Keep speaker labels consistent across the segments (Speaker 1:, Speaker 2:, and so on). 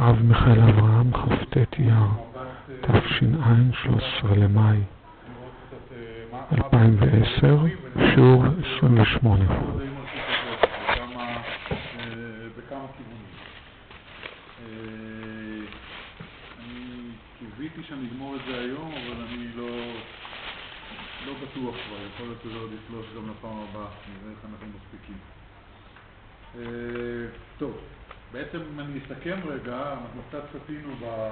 Speaker 1: הרב מיכאל אברהם, כ"ט אייר, תש"ע, 13 למאי 2010, שיעור 28.
Speaker 2: בכמה כיוונים. אני קיוויתי שאני אגמור את זה היום, אבל אני לא בטוח כבר, יכול להיות שזה עוד יפלוש גם לפעם הבאה, נראה איך אנחנו מספיקים. טוב, בעצם אם אני אסתכם רגע, אנחנו קצת סטינו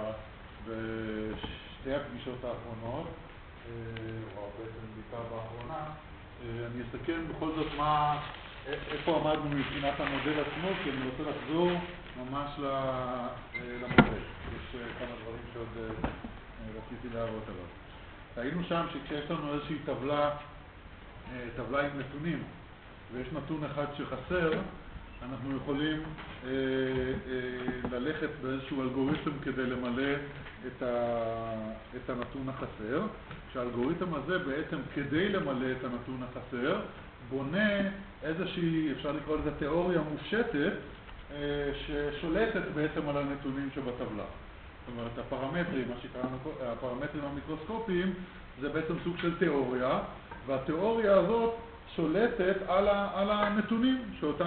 Speaker 2: בשתי הפגישות האחרונות, או בעצם בעיקר באחרונה. אני אסתכם בכל זאת איפה עמדנו מבחינת המודל עצמו, כי אני רוצה לחזור ממש למודל. יש כמה דברים שעוד רציתי להראות עליו. ראינו שם שכשיש לנו איזושהי טבלה עם נתונים, ויש נתון אחד שחסר, אנחנו יכולים ללכת באיזשהו אלגוריתם כדי למלא את הנתון החסר. שהאלגוריתם הזה בעצם כדי למלא את הנתון החסר, בונה איזושהי, אפשר לקרוא לזה תיאוריה מופשטת, ששולטת בעצם על הנתונים שבטבלה. זאת אומרת, הפרמטרים, מה שקראנו, הפרמטרים המיקרוסקופיים, זה בעצם סוג של תיאוריה, והתיאוריה הזאת שולטת על הנתונים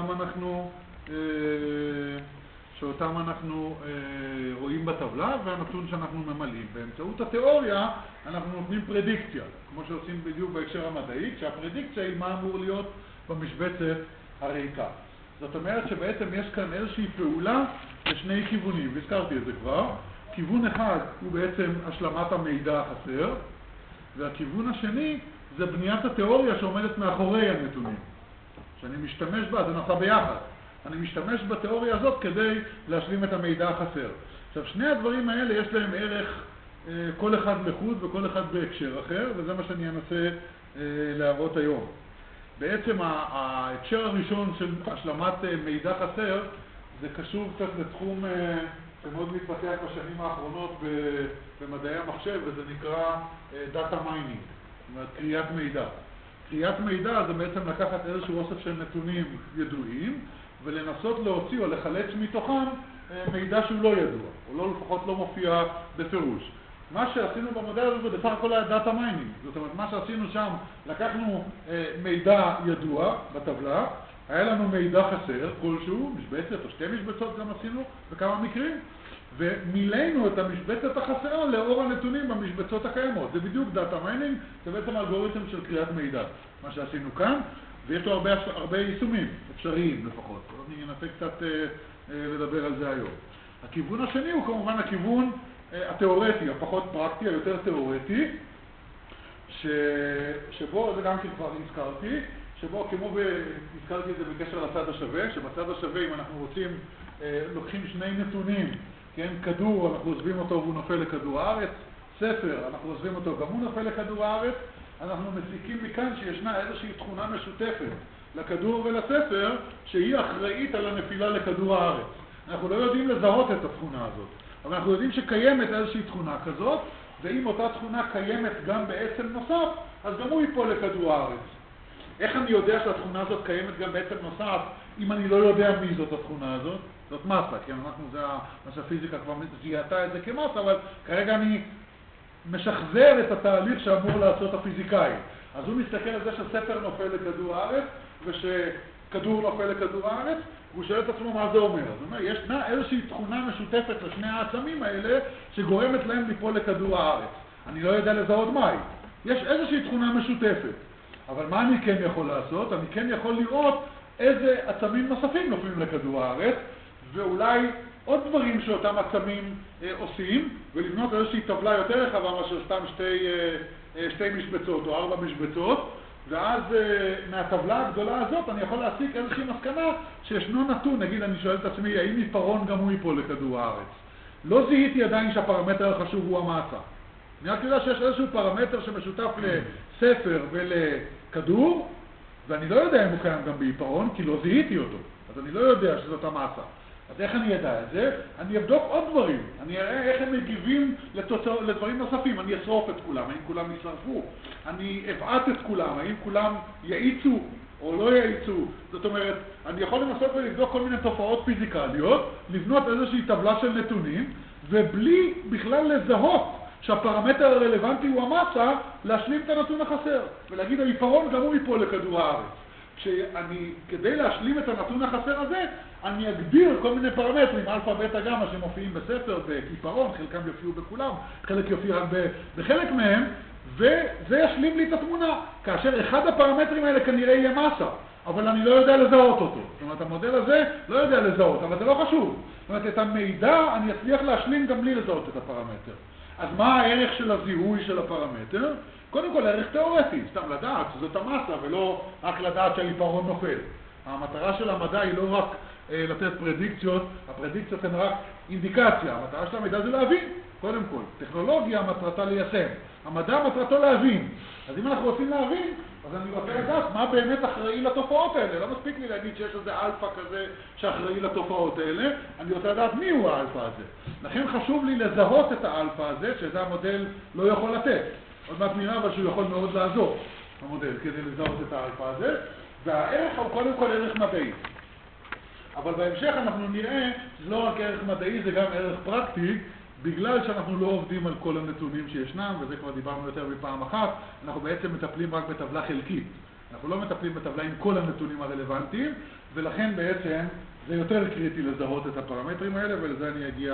Speaker 2: שאותם אנחנו רואים בטבלה, והנתון שאנחנו ממלאים. באמצעות התיאוריה אנחנו נותנים פרדיקציה, כמו שעושים בדיוק בהקשר המדעי, כשהפרדיקציה היא מה אמור להיות במשבצת הריקה. זאת אומרת שבעצם יש כאן איזושהי פעולה לשני כיוונים, והזכרתי את זה כבר. כיוון אחד הוא בעצם השלמת המידע החסר, והכיוון השני זה בניית התיאוריה שעומדת מאחורי הנתונים. שאני משתמש בה, זה נעשה ביחד. אני משתמש בתיאוריה הזאת כדי להשלים את המידע החסר. עכשיו, שני הדברים האלה יש להם ערך, כל אחד לחוד וכל אחד בהקשר אחר, וזה מה שאני אנסה להראות היום. בעצם ההקשר הראשון של השלמת מידע חסר, זה קשור קצת לתחום שמאוד מתפתח בשנים האחרונות במדעי המחשב, וזה נקרא Data Mining, זאת אומרת, קריאת מידע. קריאת מידע זה בעצם לקחת איזשהו אוסף של נתונים ידועים, ולנסות להוציא או לחלץ מתוכם מידע שהוא לא ידוע, או לא, לפחות לא מופיע בפירוש. מה שעשינו במודל הזה בסך הכל היה דאטה מיינינג. זאת אומרת, מה שעשינו שם, לקחנו מידע ידוע בטבלה, היה לנו מידע חסר כלשהו, משבצת או שתי משבצות גם עשינו בכמה מקרים, ומילאנו את המשבצת החסרה לאור הנתונים במשבצות הקיימות. זה בדיוק דאטה מיינינג, זה בעצם אלגוריתם של קריאת מידע, מה שעשינו כאן, ויש לו הרבה יישומים, אפשריים לפחות. אני אנסה קצת לדבר על זה היום. הכיוון השני הוא כמובן הכיוון התיאורטי, הפחות פרקטי, היותר תיאורטי, שבו, זה גם כבר הזכרתי, שבו כמו הזכרתי את זה בקשר לצד השווה, שבצד השווה אם אנחנו רוצים, לוקחים שני נתונים, כן, כדור, אנחנו עוזבים אותו והוא נופל לכדור הארץ, ספר, אנחנו עוזבים אותו גם הוא נופל לכדור הארץ, אנחנו מסיקים מכאן שישנה איזושהי תכונה משותפת לכדור ולספר, שהיא אחראית על הנפילה לכדור הארץ. אנחנו לא יודעים לזהות את התכונה הזאת, אבל אנחנו יודעים שקיימת איזושהי תכונה כזאת, ואם אותה תכונה קיימת גם בעצם נוסף, אז גם הוא ייפול לכדור הארץ. איך אני יודע שהתכונה הזאת קיימת גם בעצם נוסף, אם אני לא יודע מי זאת התכונה הזאת? זאת מסה, כי זה מה שהפיזיקה כבר זיהתה את זה כמסה, אבל כרגע אני משחזר את התהליך שאמור לעשות הפיזיקאי. אז הוא מסתכל על זה שספר נופל לכדור הארץ, ושכדור נופל לכדור הארץ, והוא שואל את עצמו מה זה אומר. זאת אומרת, ישנה איזושהי תכונה משותפת לשני העצמים האלה, שגורמת להם ליפול לכדור הארץ. אני לא יודע לזהות מהי. יש איזושהי תכונה משותפת. אבל מה אני כן יכול לעשות? אני כן יכול לראות איזה עצמים נוספים נופלים לכדור הארץ, ואולי עוד דברים שאותם עצמים עושים, ולבנות איזושהי טבלה יותר רחבה מאשר סתם שתי משבצות או 4 משבצות, ואז מהטבלה הגדולה הזאת אני יכול להסיק איזושהי מסקנה שישנו נתון, נגיד אני שואל את עצמי, האם עיפרון גם הוא ייפול לכדור הארץ? לא זיהיתי עדיין שהפרמטר החשוב הוא המסה. אני רק יודע שיש איזשהו פרמטר שמשותף לספר ולכדור, ואני לא יודע אם הוא קיים גם בעיפרון, כי לא זיהיתי אותו, אז אני לא יודע שזאת המסה. אז איך אני ידע את זה? אני אבדוק עוד דברים, אני אראה איך הם מגיבים לדברים נוספים, אני אשרוף את כולם, האם כולם ישרפו, אני אבעט את כולם, האם כולם יעיצו או לא יאיצו. זאת אומרת, אני יכול לנסות ולבדוק כל מיני תופעות פיזיקליות, לבנות איזושהי טבלה של נתונים, ובלי בכלל לזהות שהפרמטר הרלוונטי הוא המסה, להשלים את הנתון החסר, ולהגיד העיפרון גם הוא ייפול לכדור הארץ. כדי להשלים את הנתון החסר הזה, אני אגדיר כל מיני פרמטרים, אלפא, בטא, גמא, שמופיעים בספר, בעיפרון, חלקם יופיעו בכולם, חלק יופיע רק בחלק מהם, וזה ישלים לי את התמונה, כאשר אחד הפרמטרים האלה כנראה יהיה מסה, אבל אני לא יודע לזהות אותו. זאת אומרת, המודל הזה לא יודע לזהות, אבל זה לא חשוב. זאת אומרת, את המידע אני אצליח להשלים גם בלי לזהות את הפרמטר. אז מה הערך של הזיהוי של הפרמטר? קודם כל, ערך תיאורטי, סתם לדעת שזאת המסה, ולא רק לדעת שהעיפרון נופל. המטרה של המדע היא לא רק לתת פרדיקציות, הפרדיקציות הן רק אינדיקציה. המטרה של המידע זה להבין, קודם כל. טכנולוגיה מטרתה ליישם. המדע מטרתו להבין. אז אם אנחנו רוצים להבין, אז אני רוצה לדעת מה באמת אחראי לתופעות האלה. לא מספיק לי להגיד שיש איזה אלפא כזה שאחראי לתופעות האלה, אני רוצה לדעת מי הוא האלפא הזה. לכן חשוב לי לזהות את האלפא הזה, שזה המודל לא יכול לתת. עוד מעט נראה אבל שהוא יכול מאוד לעזור, המודל, כדי לזהות את האלפא הזה. והערך הוא קודם כל ערך מדעי. אבל בהמשך אנחנו נראה שזה לא רק ערך מדעי, זה גם ערך פרקטי, בגלל שאנחנו לא עובדים על כל הנתונים שישנם, וזה כבר דיברנו יותר מפעם אחת, אנחנו בעצם מטפלים רק בטבלה חלקית. אנחנו לא מטפלים בטבלה עם כל הנתונים הרלוונטיים, ולכן בעצם זה יותר קריטי לזהות את הפרמטרים האלה, ולזה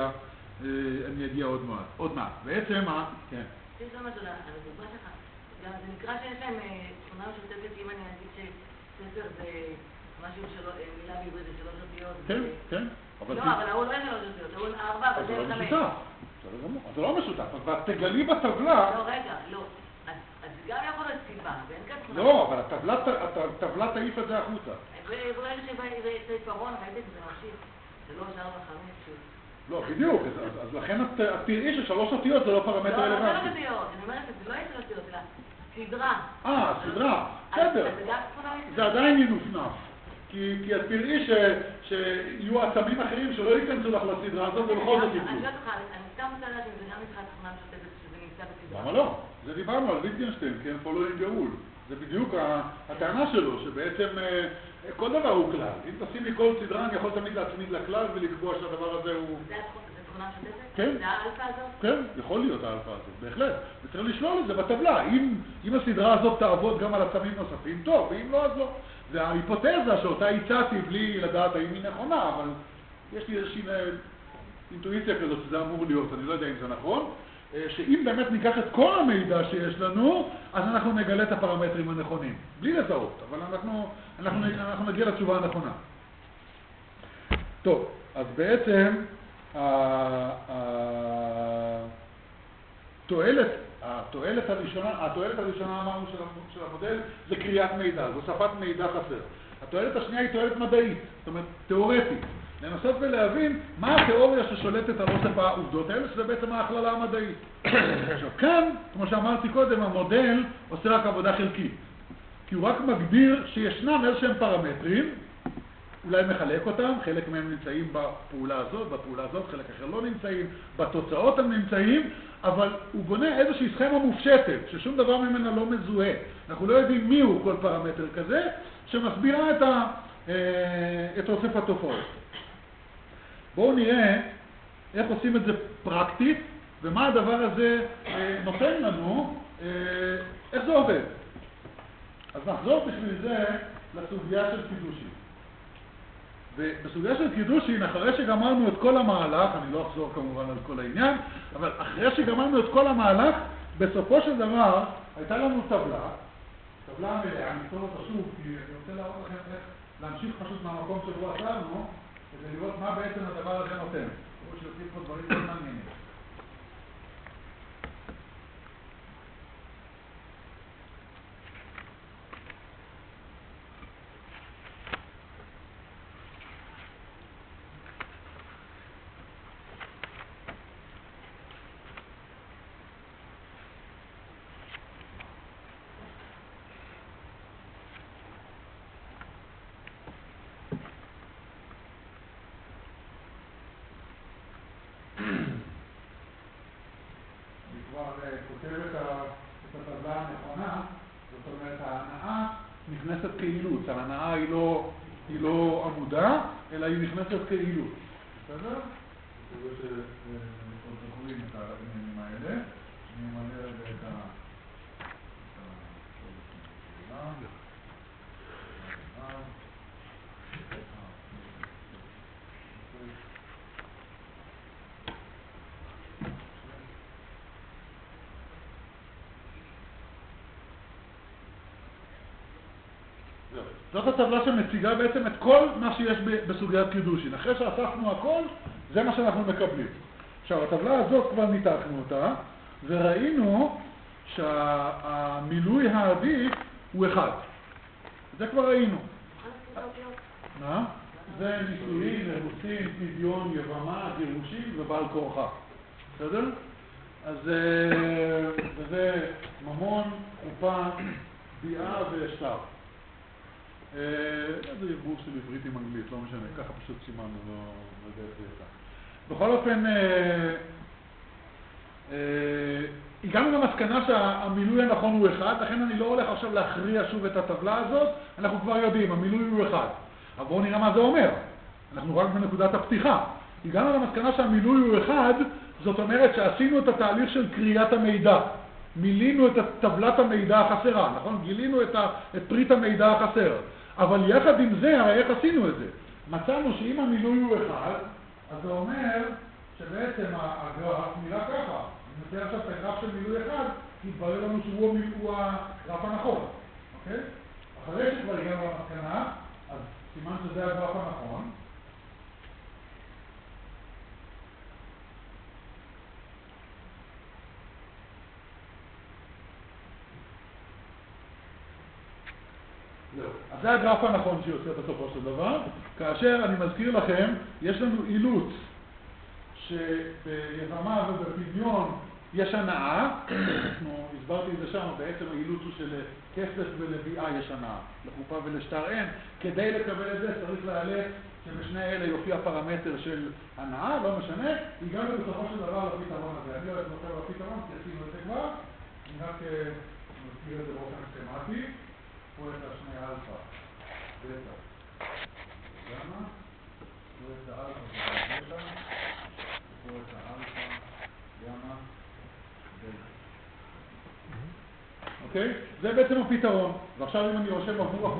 Speaker 2: אני אגיע עוד מעט. בעצם כן.
Speaker 3: יש לו משהו, הדוגמה שלך, גם זה נקרא שיש להם תכונה משותפת, אם אני אגיד שספר זה משהו שלא, מילה בעברית זה 3 אותיות.
Speaker 2: כן, כן.
Speaker 3: לא, אבל הוא לא יש 3 אותיות, הוא 4, אבל זה 5.
Speaker 2: זה לא משותף, אבל תגלי בטבלה...
Speaker 3: לא, רגע, לא. אז גם יכול להיות סיבה, ואין כאן תכונה.
Speaker 2: לא, אבל הטבלה תעיף את זה החוצה.
Speaker 3: וברגע שזה עיפרון, ראיתי את זה ממשיך. זה לא 4 ו-5 שוב.
Speaker 2: לא, בדיוק, אז לכן את תראי ש3 אותיות זה לא פרמטר רלוונטי.
Speaker 3: לא, זה 3 אותיות, אני אומרת שזה לא יהיה 3 אותיות, אלא סדרה.
Speaker 2: סדרה, בסדר. זה עדיין ינופנף. כי את תראי שיהיו עצמים אחרים שלא ייכנסו לך לסדרה הזאת ובכל זאת יקלו.
Speaker 3: אני לא תוכל, אני סתם רוצה לדעת אם זה גם נקרא תכונה משותפת שזה נמצא בסדרה.
Speaker 2: למה לא? זה דיברנו על ויטגנשטיין, כן, following the rule. זה בדיוק הטענה שלו, שבעצם כל דבר הוא כלל. אם תשימי כל סדרה, אני יכול תמיד להצמיד לכלל ולקבוע שהדבר הזה הוא...
Speaker 3: זה תכונה משותפת?
Speaker 2: כן.
Speaker 3: זה האלפא הזאת?
Speaker 2: כן, יכול להיות האלפא הזאת, בהחלט. וצריך לשלול את זה בטבלה. אם הסדרה הזאת תעבוד גם על עצמים נוספים, טוב, ואם לא, אז לא. וההיפותזה שאותה הצעתי בלי לדעת האם היא נכונה, אבל יש לי איזושהי אינטואיציה כזאת שזה אמור להיות, אני לא יודע אם זה נכון, שאם באמת ניקח את כל המידע שיש לנו, אז אנחנו נגלה את הפרמטרים הנכונים. בלי לזהות, אבל אנחנו נגיע לתשובה הנכונה. טוב, אז בעצם התועלת הראשונה אמרנו של המודל זה קריאת מידע, זו שפת מידע חסר. התועלת השנייה היא תועלת מדעית, זאת אומרת תיאורטית. לנסות ולהבין מה התיאוריה ששולטת על אוסף העובדות האלה, שזה בעצם ההכללה המדעית. עכשיו כאן, כמו שאמרתי קודם, המודל עושה רק עבודה חלקית. כי הוא רק מגדיר שישנם איזשהם פרמטרים, אולי מחלק אותם, חלק מהם נמצאים בפעולה הזאת, חלק אחר לא נמצאים, בתוצאות הם נמצאים, אבל הוא בונה איזושהי סכמה מופשטת, ששום דבר ממנה לא מזוהה. אנחנו לא יודעים מי הוא כל פרמטר כזה, שמסבירה את אוסף התופעות. בואו נראה איך עושים את זה פרקטית, ומה הדבר הזה נותן לנו, איך זה עובד. אז נחזור בשביל זה לסוגיה של קידושין. ובסוגיה של קידושין, אחרי שגמרנו את כל המהלך, אני לא אחזור כמובן על כל העניין, אבל אחרי שגמרנו את כל המהלך, בסופו של דבר הייתה לנו טבלה מלאה, אני אכתוב אותה שוב, כי אני רוצה להראות לכם איך להמשיך פשוט מהמקום שבו עצרנו, כדי לראות מה בעצם הדבר הזה נותן. תראו שיוצאים פה דברים מאוד מעניינים. כותב את הטבלה הנכונה, זאת אומרת ההנאה נכנסת כאילוץ, ההנאה היא לא עמודה, אלא היא נכנסת כאילוץ. בסדר? זה זוכרים את העניינים האלה. אני מעלה רגע את זאת הטבלה שמציגה בעצם את כל מה שיש בסוגיית קידושין. אחרי שאספנו הכל, זה מה שאנחנו מקבלים. עכשיו, הטבלה הזאת כבר ניתחנו אותה, וראינו שהמילוי העדיף הוא אחד. זה כבר ראינו. מה? זה נישואין, אירוסין, פדיון, יבמה, גירושין ובעל כורחה. בסדר? אז זה ממון, חופה, ביאה ושטר. זה ערבוב של עברית עם אנגלית, לא משנה, ככה פשוט סימנו, לא יודע איך זה יצא. בכל אופן, הגענו למסקנה שהמילוי הנכון הוא אחד, לכן אני לא הולך עכשיו להכריע שוב את הטבלה הזאת, אנחנו כבר יודעים, המילוי הוא אחד. אבל בואו נראה מה זה אומר. אנחנו רק בנקודת הפתיחה. הגענו למסקנה שהמילוי הוא אחד, זאת אומרת שעשינו את התהליך של קריאת המידע. מילינו את טבלת המידע החסרה, נכון? גילינו את פריט המידע החסר. אבל יחד עם זה, הרי איך עשינו את זה? מצאנו שאם המילוי הוא אחד, אז זה אומר שבעצם הגרף נראה ככה. אני מציע עכשיו את הגרף של מילוי אחד, כי התברר לנו שהוא הגרף הנכון. אוקיי? אחרי שכבר הגענו למסקנה, אז סימן שזה הגרף הנכון. אז זה הגרף הנכון שיוצא בסופו של דבר, כאשר אני מזכיר לכם, יש לנו אילוץ שביבמה ובפדיון יש הנאה, הסברתי את זה שם, בעצם האילוץ הוא של כסף ולביאה יש הנאה, לחופה ולשטר אין, כדי לקבל את זה צריך להעלה שבשני אלה יופיע פרמטר של הנאה, לא משנה, הגענו בסופו של דבר לפתרון הזה, אני לא אתמותר לפתרון, כי עשינו את זה כבר, אני רק מזכיר את זה באופן סכמטי, פה את השני אלפא, בטא, גמא, פה את האלפא ובטא, פה את האלפא, גמא, דלתא. אוקיי? זה בעצם הפתרון. ועכשיו אם אני רושם עבור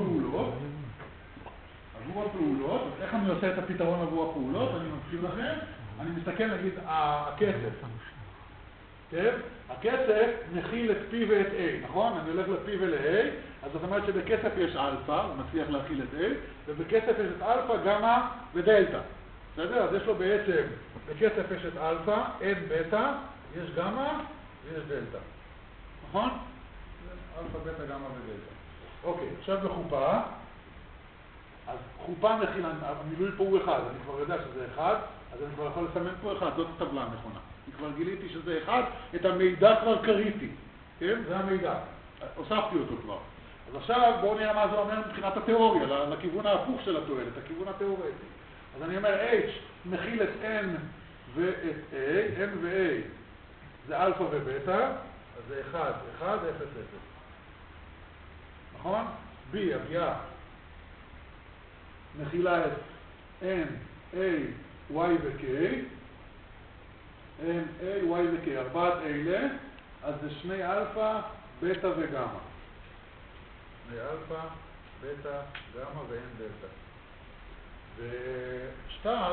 Speaker 2: הפעולות, אז איך אני עושה את הפתרון עבור הפעולות? אני מזכיר לכם, אני מסתכל נגיד הכסף. כן? הכסף מכיל את P ואת A, נכון? אני הולך ל-P ול-A, אז זאת אומרת שבכסף יש אלפא, הוא מצליח להכיל את A, ובכסף יש את אלפא, גמא ודלתא. בסדר? אז יש לו בעצם, בכסף יש את אלפא, אין בטא, יש גמא ויש דלתא. נכון? אלפא, בטא, גמא ודלתא. אוקיי, עכשיו בחופה, אז חופה מכילה, המילוי פה הוא אחד, אני כבר יודע שזה אחד, אז אני כבר יכול לסמן פה אחד, זאת הטבלה הנכונה. אני כבר גיליתי שזה אחד, את המידע כבר קריתי, כן? זה המידע. הוספתי אותו כבר. אז עכשיו בואו נראה מה זה אומר מבחינת התיאוריה, לכיוון ההפוך של התועלת, הכיוון התיאורטי. אז אני אומר H מכיל את N ואת A, N ו-A זה אלפא ובטא, אז זה 1, 1, 0, 0. נכון? B, הביאה, מכילה את N, A, Y ו-K, N, A, Y ו-K, ארבעת אלה, אז זה שני אלפא, בטא וגמא. שני אלפא, בטא, גמא ואין דלתא. ושטר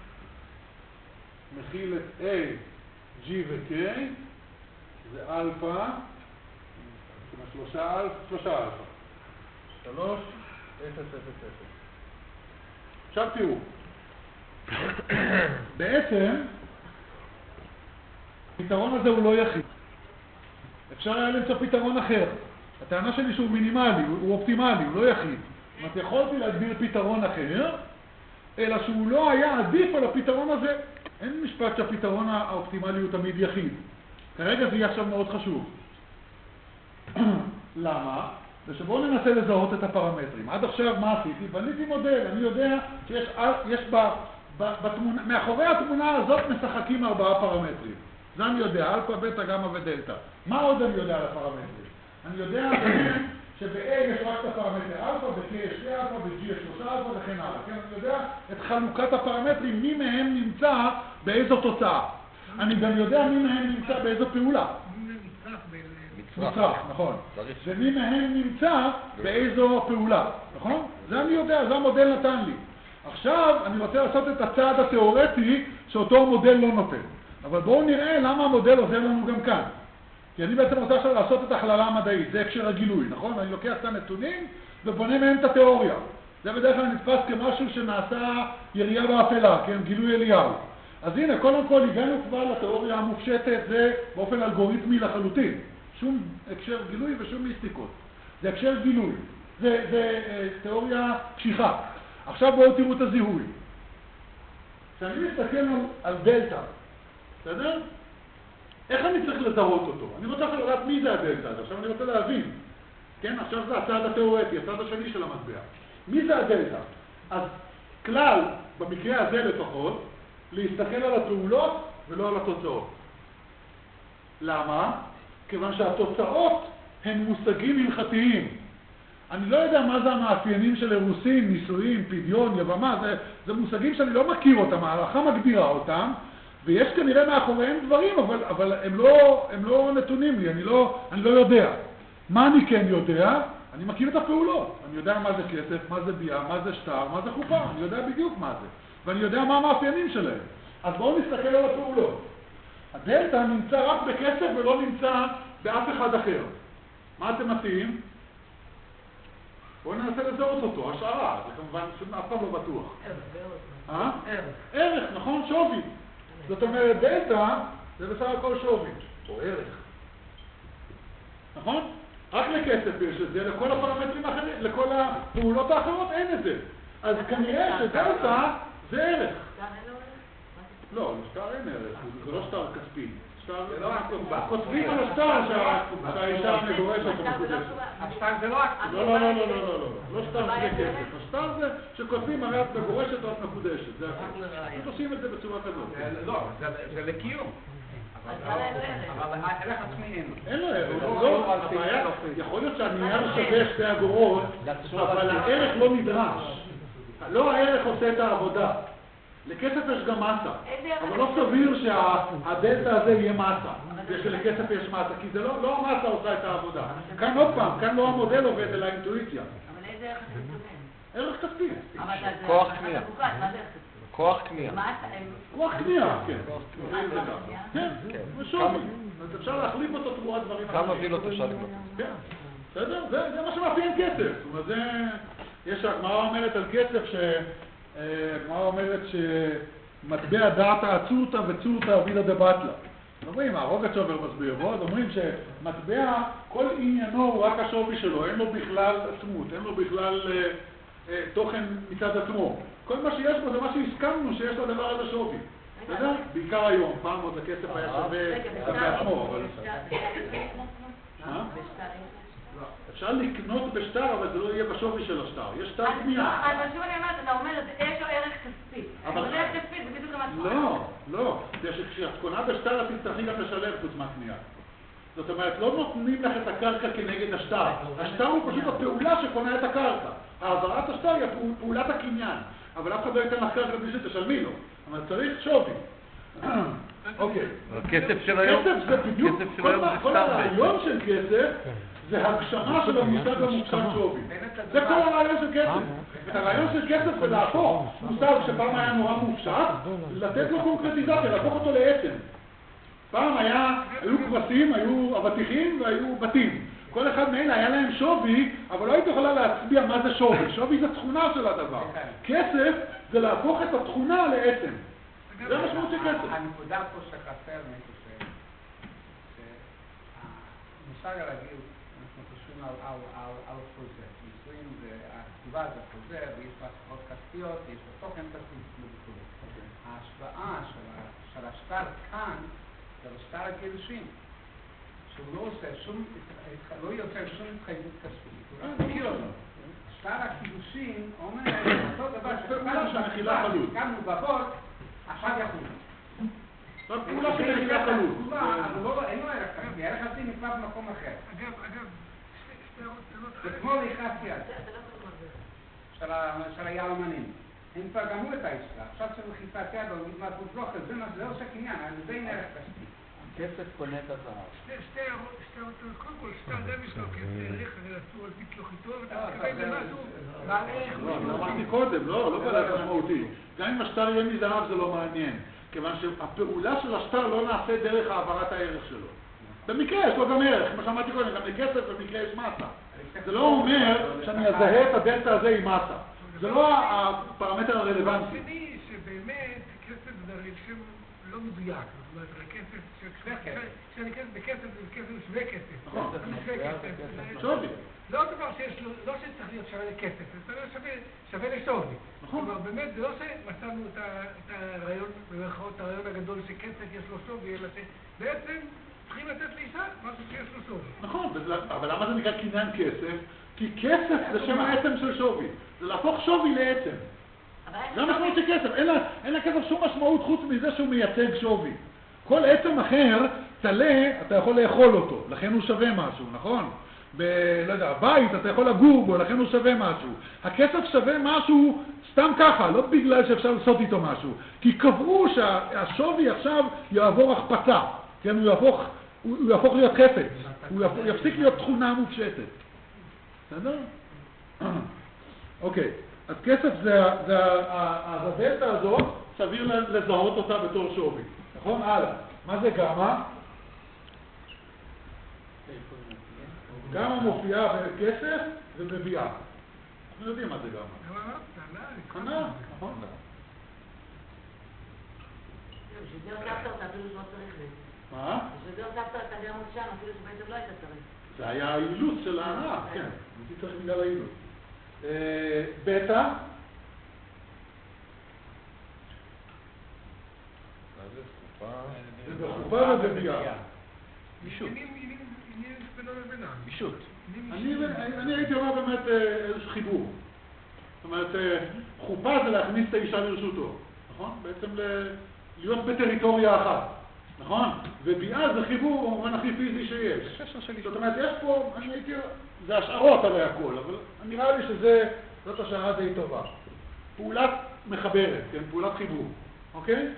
Speaker 2: מכיל את A, G ו-K, זה אלפא, שלושה אלפא, 3, 0, 0, 0. עכשיו תראו, בעצם הפתרון הזה הוא לא יחיד. אפשר היה למצוא פתרון אחר. הטענה שלי שהוא מינימלי, הוא אופטימלי, הוא לא יחיד. זאת אומרת, יכולתי להגדיר פתרון אחר, אלא שהוא לא היה עדיף על הפתרון הזה. אין משפט שהפתרון האופטימלי הוא תמיד יחיד. כרגע זה יהיה עכשיו מאוד חשוב. למה? ושבואו ננסה לזהות את הפרמטרים. עד עכשיו מה עשיתי? בניתי מודל. אני יודע שיש מאחורי התמונה הזאת משחקים 4 פרמטרים. זה אני יודע, אלפא, בטא, גמא ודלתא. מה עוד אני יודע על הפרמטרים? אני יודע שב-A יש רק את הפרמטר אלפא, ב-K יש 2 אלפא, ב-G יש 3 אלפא וכן הלאה. כן, אני יודע את חלוקת הפרמטרים, מי מהם נמצא באיזו תוצאה. אני גם יודע מי מהם נמצא באיזו פעולה. מצרך, נכון. ומי מהם נמצא באיזו פעולה, נכון? זה אני יודע, זה המודל נתן לי. עכשיו אני רוצה לעשות את הצעד התיאורטי שאותו המודל לא נותן. אבל בואו נראה למה המודל עוזר לנו גם כאן. כי אני בעצם רוצה עכשיו לעשות את הכללה המדעית, זה הקשר הגילוי, נכון? אני לוקח את הנתונים ובונה מהם את התיאוריה. זה בדרך כלל נתפס כמשהו שנעשה ירייה באפלה, כן? גילוי אליהו. אז הנה, קודם כל הגענו כבר לתיאוריה המופשטת, זה באופן אלגוריתמי לחלוטין. שום הקשר גילוי ושום מיסטיקות. זה הקשר גילוי. זה תיאוריה קשיחה. עכשיו בואו תראו את הזיהוי. כשאני מסתכל על דלטה, בסדר? איך אני צריך לזהות אותו? אני רוצה לדעת מי זה הדלטה הזה. עכשיו אני רוצה להבין. כן, עכשיו זה הצעד התיאורטי, הצעד השני של המטבע. מי זה הדלטה? אז כלל, במקרה הזה לפחות, להסתכל על הפעולות ולא על התוצאות. למה? כיוון שהתוצאות הן מושגים הלכתיים. אני לא יודע מה זה המאפיינים של אירוסין, ניסויים, פדיון, יבמה, זה מושגים שאני לא מכיר אותם, ההלכה מגדירה אותם, ויש כנראה מאחוריהם דברים, אבל הם לא נתונים לי, אני לא יודע. מה אני כן יודע? אני מכיר את הפעולות. אני יודע מה זה כסף, מה זה ביאה, מה זה שטר, מה זה חופה, אני יודע בדיוק מה זה. ואני יודע מה המאפיינים שלהם. אז בואו נסתכל על הפעולות. הדלטה נמצא רק בכסף ולא נמצא באף אחד אחר. מה אתם מציעים? בואו ננסה לזהות אותו, השערה, זה כמובן אף פעם לא בטוח. ערך, נכון? שווי. זאת אומרת, דלטה זה בסך הכל שווי, או ערך. נכון? רק לכסף יש את זה, לכל הפרמטרים האחרים, לכל הפעולות האחרות אין את זה. אז כנראה שדלטה זה ערך. לא, לשטר אין ערך, זה לא שטר כספי. כותבים על השטר שהאישה מגורשת או מקודשת.
Speaker 4: השטר זה לא הכתובה.
Speaker 2: לא, לא שטר זה כסף. השטר זה שכותבים הרי את מגורשת או את מקודשת. זה הכסף. עושים את זה בצורה כזאת.
Speaker 4: לא, זה לקיום. אבל הערך עצמי אין.
Speaker 2: אין לו ערך. יכול להיות שהנייר שווה 2 אגורות, אבל הערך לא נדרש. לא הערך עושה את העבודה. לכסף יש גם מסה, אבל לא סביר שהדלטה הזה יהיה מסה, ושלכסף יש מסה, כי זה לא המסה עושה את העבודה. כאן עוד פעם, כאן לא המודל עובד, אלא האינטואיציה.
Speaker 3: אבל איזה ערך אתה מתכוון?
Speaker 2: ערך כספי.
Speaker 4: כוח קנייה.
Speaker 3: כוח
Speaker 4: קנייה.
Speaker 2: כוח קנייה, כן. כן, ושווי. אז אפשר להחליף אותו תמורת דברים אחרים.
Speaker 4: כמה וילות אפשר לקנות?
Speaker 2: כן, בסדר? זה מה שמאפיין כסף. זאת אומרת, יש הגמרא אומרת על כסף הגמרא אומרת שמטבע דעתא אצורתא וצורתא אבידא דבטלה. אומרים, הרוגצ'ובר מסביר בו, אז אומרים שמטבע, כל עניינו הוא רק השווי שלו, אין לו בכלל עצמות, אין לו בכלל תוכן מצד עצמו. כל מה שיש בו זה מה שהסכמנו שיש לדבר הזה שווי. אתה יודע? בעיקר היום, פעם עוד הכסף היה שווה גם בעצמו, אבל... אפשר לקנות בשטר, אבל זה לא יהיה בשווי של השטר. יש שטר קנייה.
Speaker 3: אבל שוב אני אומרת, אתה אומר, יש לו ערך כספי. אבל ערך כספי זה בדיוק המשמעות.
Speaker 2: לא. כשאת קונה בשטר, את תצטרכי גם לשלם חוץ מהקנייה. זאת אומרת, לא נותנים לך את הקרקע כנגד השטר. השטר הוא פשוט הפעולה שקונה את הקרקע. העברת השטר היא פעולת הקניין. אבל אף אחד לא ייתן לך קרקע בלי שתשלמי לו. אבל צריך שווי. אוקיי.
Speaker 4: הכסף של היום,
Speaker 2: כסף זה בדיוק, כל הרעיון של כסף זה הגשמה של המושג המושג שווי. זה כל הרעיון של כסף. הרעיון של כסף זה להפוך מושג שפעם היה נורא מופשט, לתת לו קונקרטיזציה, להפוך אותו לעצם. פעם היו כבשים, היו אבטיחים והיו בתים. כל אחד מאלה היה להם שווי, אבל לא היית יכולה להצביע מה זה שווי. שווי זה תכונה של הדבר. כסף זה להפוך את התכונה לעצם. זה המשמעות של כסף.
Speaker 4: הנקודה פה שחסר מישהו שהמושג הרגיל, אנחנו חושבים על חוזר. ניסויים והכתיבה זה חוזר, ויש לה השפעות כספיות, יש לה תוכן כספי וכו'. ההשוואה של השטר כאן זה השטר הגירושין, שהוא לא עושה לא יוצר שום התחייבות כספית. הוא רק מכיר אותו. שטר הגירושין אומר אותו דבר
Speaker 2: שהמחילה חלוט.
Speaker 4: קמנו בבוקר, עכשיו יחול.
Speaker 2: זאת פעולה שמחילה חלוט.
Speaker 4: אבל אין לו ערך כספי, ערך כספי נקבע במקום אחר.
Speaker 5: אגב,
Speaker 4: זה כמו לחיצת יד של היהלומנים. הם כבר גמרו את העסקה, עכשיו של לחיצת יד או נגמר פרופלוקת, זה עושה קניין, זה אין ערך כספי.
Speaker 5: כסף קונה את הזהב.
Speaker 6: קודם כל, שתי אדם יש לו כערך, אסור על פי כלוחיתו, ואתה מתכוון למשהו בעל ערך.
Speaker 2: לא, אמרתי קודם, לא בעל ערך משמעותי. גם אם השטר יהיה מזהב זה לא מעניין, כיוון שהפעולה של השטר לא נעשה דרך העברת הערך שלו. במקרה יש לו גם ערך, כמו שאמרתי קודם, גם לכסף במקרה יש מסה. זה לא אומר שאני אזהה את הדלתא הזה עם מסה. זה לא הפרמטר הרלוונטי.
Speaker 6: השני שבאמת כסף זה הרי שם לא מדויק, זאת אומרת, כסף, כשאני כסף בכסף זה כסף שווה כסף.
Speaker 2: נכון.
Speaker 6: שווה כסף.
Speaker 2: שווי.
Speaker 6: לא דבר שיש לו, לא שצריך להיות שווה לכסף, זה שווה לשווי.
Speaker 2: נכון.
Speaker 6: כלומר, באמת זה לא שמצאנו את הרעיון, במרכאות הרעיון הגדול שכסף יש לו שווי, אלא שבעצם צריכים לתת לאישה משהו שיש לו שווי.
Speaker 2: נכון, אבל למה זה נקרא קניין כסף? כי כסף זה שם העצם של שווי. זה להפוך שווי לעצם. זה המשמעות של כסף. אין לכסף שום משמעות חוץ מזה שהוא מייצג שווי. כל עצם אחר, תלה, אתה יכול לאכול אותו, לכן הוא שווה משהו, נכון? לא יודע, הבית, אתה יכול לגור בו, לכן הוא שווה משהו. הכסף שווה משהו סתם ככה, לא בגלל שאפשר לעשות איתו משהו. כי קבעו שהשווי עכשיו יעבור הכפצה, כן? הוא יהפוך להיות חפץ. הוא יפסיק להיות תכונה מופשטת. בסדר? אוקיי, אז כסף זה הדלתא הזאת, סביר לזהות אותה בתור שווי. נכון? הלאה. מה זה גמא? גמא מופיעה בכסף ובביאה. אנחנו יודעים מה זה גמא. קנה, נכון?
Speaker 3: בשביל זה הוספת אותה, אפילו שלא צריך לזה.
Speaker 2: מה?
Speaker 3: בשביל זה הוספת אותה גם עוד שם, אפילו שבעצם לא היית צריך.
Speaker 2: זה היה האילוץ של ההנאה, כן. הייתי צריך בגלל האילוץ. בטא. זה בחופה ובביאה.
Speaker 5: בישות. בישות.
Speaker 2: אני הייתי אומר באמת איזשהו חיבור. זאת אומרת, חופה זה להכניס את האישה לרשותו, נכון? בעצם להיות בטריטוריה אחת, נכון? וביאה זה חיבור במובן הכי פיזי שיש. זאת אומרת, יש פה, זה השערות עלי הכל, אבל נראה לי שזאת השערה די טובה. פעולת מחברת, כן? פעולת חיבור, אוקיי?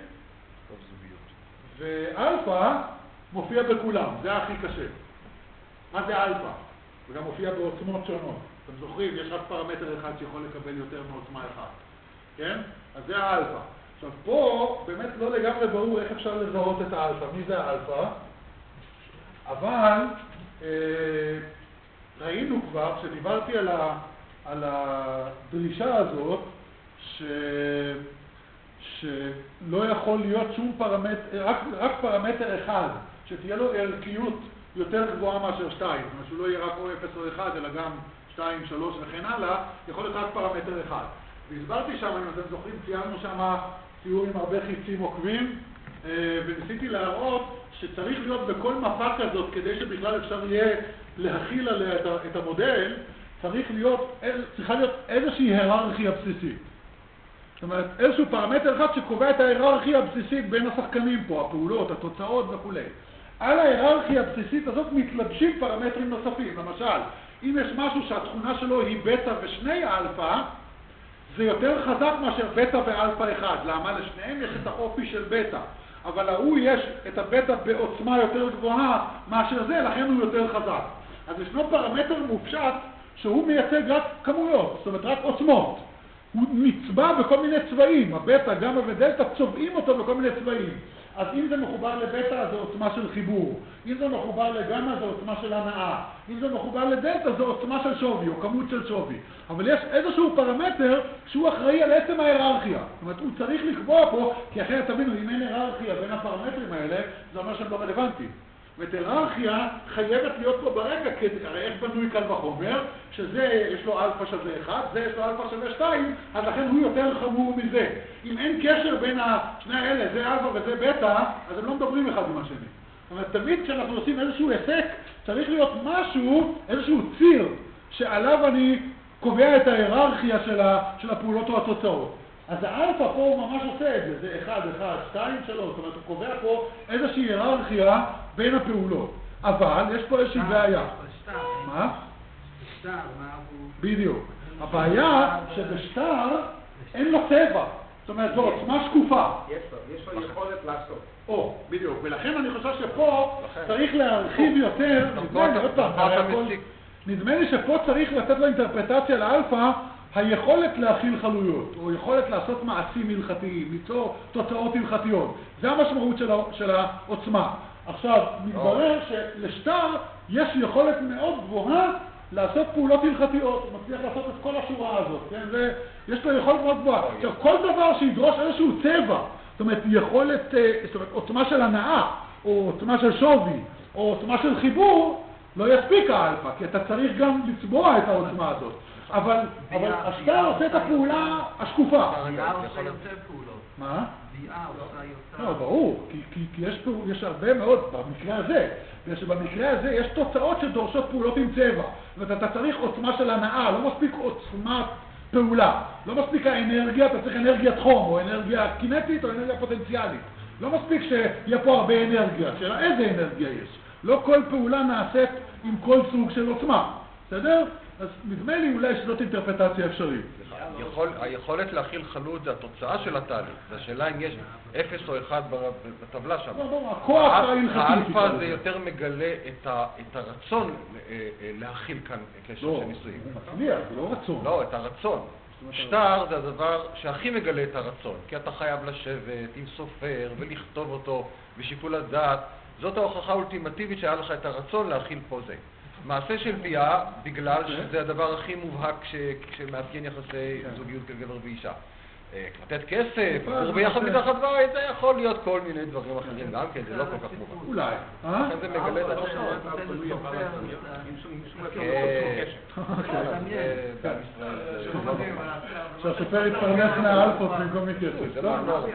Speaker 2: ואלפא מופיע בכולם, זה הכי קשה. מה זה אלפא? זה גם מופיע בעוצמות שונות. אתם זוכרים, יש רק פרמטר אחד שיכול לקבל יותר מעוצמה אחת. כן? אז זה האלפא. עכשיו פה באמת לא לגמרי ברור איך אפשר לזהות את האלפא. מי זה האלפא? אבל ראינו כבר, כשדיברתי על הדרישה הזאת, שלא יכול להיות שום פרמטר, רק פרמטר אחד, שתהיה לו ערכיות יותר גבוהה מאשר 2, זאת אומרת שהוא לא יהיה רק או 0 או 1, אלא גם 2, 3 וכן הלאה, יכול להיות רק פרמטר אחד. והסברתי שם, אם אתם זוכרים, ציינו שם ציור עם הרבה חיצים עוקבים, וניסיתי להראות שצריך להיות בכל מפה כזאת, כדי שבכלל אפשר יהיה להכיל עליה את המודל, צריכה להיות איזושהי היררכיה בסיסית. זאת אומרת, איזשהו פרמטר אחד שקובע את ההיררכיה הבסיסית בין השחקנים פה, הפעולות, התוצאות וכו'. על ההיררכיה הבסיסית הזאת מתלבשים פרמטרים נוספים. למשל, אם יש משהו שהתכונה שלו היא בטא ושני אלפא, זה יותר חזק מאשר בטא ואלפא אחד. למה? לשניהם יש את האופי של בטא. אבל להוא יש את הבטא בעוצמה יותר גבוהה מאשר זה, לכן הוא יותר חזק. אז ישנו פרמטר מופשט שהוא מייצג רק כמויות, זאת אומרת רק עוצמות. הוא נצבע בכל מיני צבעים, הבטא, גמא ודלתא צובעים אותו בכל מיני צבעים. אז אם זה מחובר לבטא זה עוצמה של חיבור, אם זה מחובר לגמא זה עוצמה של הנאה, אם זה מחובר לדלתא זה עוצמה של שווי או כמות של שווי. אבל יש איזשהו פרמטר שהוא אחראי על עצם ההיררכיה. זאת אומרת, הוא צריך לקבוע פה, כי אחרת תבינו, אם אין היררכיה בין הפרמטרים האלה, זה אומר שהם לא רלוונטיים. והיררכיה חייבת להיות פה ברקע, כי הרי איך בנוי קל וחומר, שזה יש לו אלפא שווה 1, זה יש לו אלפא שווה 2, אז לכן הוא יותר חמור מזה. אם אין קשר בין שני האלה, זה אלפא וזה בטא, אז הם לא מדברים אחד עם השני. זאת אומרת, תמיד כשאנחנו עושים איזשהו עסק, צריך להיות משהו, איזשהו ציר, שעליו אני קובע את ההיררכיה של הפעולות או התוצאות. אז האלפא פה הוא ממש עושה את זה, זה 1, 1, 2, 3, זאת אומרת, הוא קובע פה איזושהי היררכיה בין הפעולות. אבל יש פה איזושהי בעיה. מה?
Speaker 4: שטר, מה הוא...
Speaker 2: בדיוק. הבעיה שבשטר אין לו צבע. זאת אומרת, זו עוצמה שקופה.
Speaker 4: יש לו יכולת לעשות.
Speaker 2: בדיוק. ולכן אני חושב שפה צריך להרחיב יותר, נדמה לי שפה צריך לתת לו אינטרפרטציה לאלפא, היכולת להכיל חלויות, או יכולת לעשות מעשים הלכתיים, ליצור תוצאות הלכתיות. זה המשמעות של העוצמה. עכשיו, מתברר שלשטר יש יכולת מאוד גבוהה לעשות פעולות הלכתיות, הוא מצליח לעשות את כל השורה הזאת, כן? יש לו יכולת מאוד גבוהה. עכשיו, כל דבר שידרוש איזשהו צבע, זאת אומרת, יכולת, זאת אומרת, עוצמה של הנאה, או עוצמה של שווי, או עוצמה של חיבור, לא יספיק האלפא, כי אתה צריך גם לצבוע את העוצמה הזאת. אבל השטר עושה את הפעולה השקופה.
Speaker 5: ביאה עושה יותר פעולות.
Speaker 2: מה?
Speaker 5: ביאה עושה יותר.
Speaker 2: לא, ברור, כי יש הרבה מאוד, במקרה הזה, במקרה הזה יש תוצאות שדורשות פעולות עם צבע. זאת אומרת, אתה צריך עוצמה של הנאה, לא מספיק עוצמת פעולה. לא מספיק האנרגיה, אתה צריך אנרגיית חום, או אנרגיה קינטית, או אנרגיה פוטנציאלית. לא מספיק שיהיה פה הרבה אנרגיה, שאלה איזה אנרגיה יש. לא כל פעולה נעשית עם כל סוג של עוצמה. בסדר? אז נדמה לי אולי שזאת אינטרפרטציה אפשרית.
Speaker 7: היכולת להכיל חלות זה התוצאה של התהליך. השאלה אם יש 0 או 1 בטבלה שם.
Speaker 2: לא, הכוח ההלכתי.
Speaker 7: האלפא זה יותר מגלה את הרצון להכיל כאן קשר של נישואים.
Speaker 2: הוא מצליח, זה לא רצון.
Speaker 7: לא, את הרצון. שטר זה הדבר שהכי מגלה את הרצון, כי אתה חייב לשבת עם סופר ולכתוב אותו בשיקול הדעת. זאת ההוכחה האולטימטיבית שהיה לך את הרצון להכיל פה זה. מעשה של ביאה, בגלל שזה הדבר הכי מובהק שמאפיין יחסי זוגיות כגבר ואישה. לתת כסף, עבור ביחד מתחת בית, זה יכול להיות כל מיני דברים אחרים גם כן, זה לא כל כך מובהק.
Speaker 2: אולי.
Speaker 7: לכן זה מגלה את התוצאות.
Speaker 2: שהסופר יתפרנס מהאלפות במקום מכסף.
Speaker 7: זה לא נורא.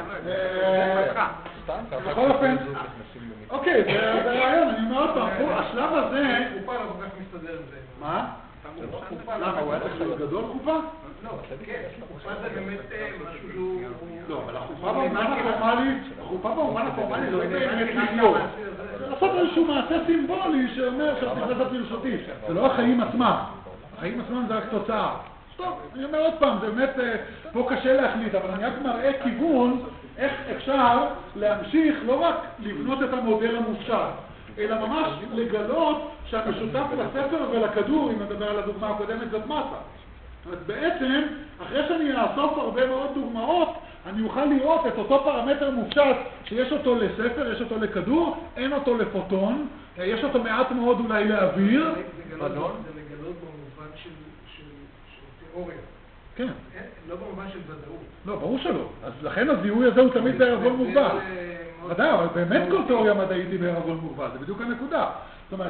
Speaker 2: בכל אופן, אוקיי, זה רעיון, אני אומר עוד פעם, השלב הזה...
Speaker 6: חופה לא כל כך מסתדר עם זה.
Speaker 2: מה? למה, הוא היה לך גדול חופה?
Speaker 6: לא, כן, חופה זה באמת משהו...
Speaker 2: לא, אבל החופה במובן הפורמלי לא באמת לחיות. זה לעשות איזשהו מעשה סימבולי שאומר שאת נכנסת לרשותי. זה לא החיים עצמם. החיים עצמם זה רק תוצאה. טוב, אני אומר עוד פעם, זה באמת, פה קשה להחליט, אבל אני רק מראה כיוון איך אפשר להמשיך לא רק לבנות את המודל המופשט, אלא ממש לגלות שהמשותף לספר ולכדור, אם נדבר על הדוגמה הקודמת, זאת מסה. זאת אומרת, בעצם, אחרי שאני אאסוף הרבה מאוד דוגמאות, אני אוכל לראות את אותו פרמטר מופשט שיש אותו לספר, יש אותו לכדור, אין אותו לפוטון, יש אותו מעט מאוד אולי לאוויר.
Speaker 6: זה לגלות במובן של תיאוריה.
Speaker 2: כן.
Speaker 6: לא במובן של ודאות.
Speaker 2: לא, ברור שלא. אז לכן הזיהוי הזה הוא תמיד בערבון מוגבל. ודאי, אבל באמת כל תיאוריה מדעית היא בערבון מוגבל, זה בדיוק הנקודה. זאת אומרת,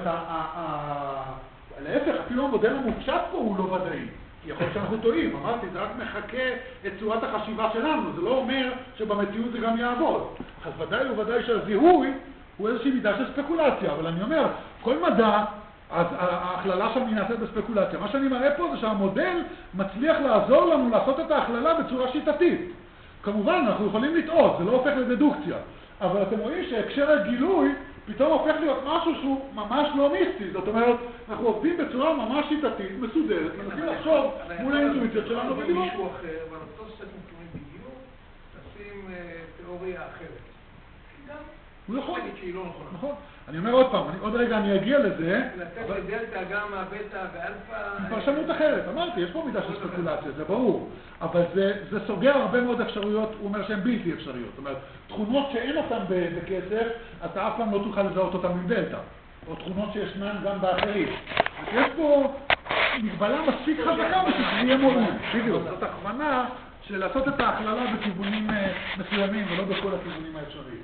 Speaker 2: להפך, אפילו המודל המופשט פה הוא לא ודאי. יכול שאנחנו טועים, אמרתי, זה רק מחכה את צורת החשיבה שלנו, זה לא אומר שבמציאות זה גם יעבוד. אז ודאי וודאי שהזיהוי הוא איזושהי מידה של ספקולציה, אבל אני אומר, כל מדע, אז ההכללה שם היא נעשית בספקולציה. מה שאני מראה פה זה שהמודל מצליח לעזור לנו לעשות את ההכללה בצורה שיטתית. כמובן, אנחנו יכולים לטעות, זה לא הופך לדדוקציה, אבל אתם רואים שהקשר הגילוי פתאום הופך להיות משהו שהוא ממש לא מיסטי. זאת אומרת, אנחנו עובדים בצורה ממש שיטתית, מסודרת, מנסים לחשוב מול האינטואיציות שלנו ולראות.
Speaker 6: מישהו אחר, אבל אותו סט נתונים בדיוק, תשים תיאוריה אחרת.
Speaker 2: הוא יכול.
Speaker 6: להגיד שהיא לא נכונה.
Speaker 2: נכון. אני אומר עוד פעם, עוד רגע אני אגיע לזה.
Speaker 6: לתת לדלטה, גמא, בטא ואלפא...
Speaker 2: פרשנות אחרת, אמרתי, יש פה מידה של ספקולציה, זה ברור. אבל זה סוגר הרבה מאוד אפשרויות, הוא אומר שהן בלתי אפשריות. זאת אומרת, תכונות שאין אותן בכסף, אתה אף פעם לא תוכל לזהות אותן עם דלטה. או תכונות שישנן גם באחרים. יש פה מגבלה מספיק חזקה ושזה יהיה מועיל. בדיוק, זאת הכוונה של לעשות את ההכללה בכיוונים מסוימים ולא בכל הכיוונים האפשריים.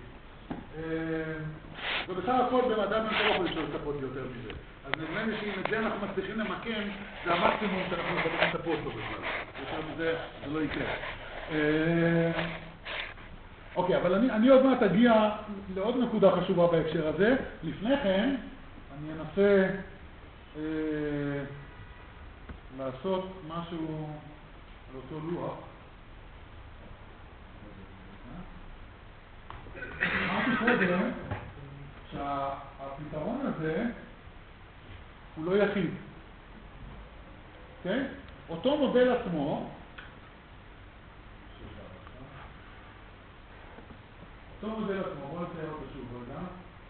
Speaker 2: ובסך הכל במדע אנחנו לא יכולים לצפות יותר מזה. אז נדמה לי שאם את זה אנחנו מצליחים למקם, זה המקסימום שאנחנו יכולים לצפות לו בכלל. יותר מזה זה לא יקרה. אוקיי, אבל אני עוד מעט אגיע לעוד נקודה חשובה בהקשר הזה. לפני כן, אני אנסה לעשות משהו על אותו לוח. אמרתי קודם שהפתרון הזה הוא לא יחיד. אוקיי? אותו מודל עצמו, בואו נצייר אותו שוב רגע.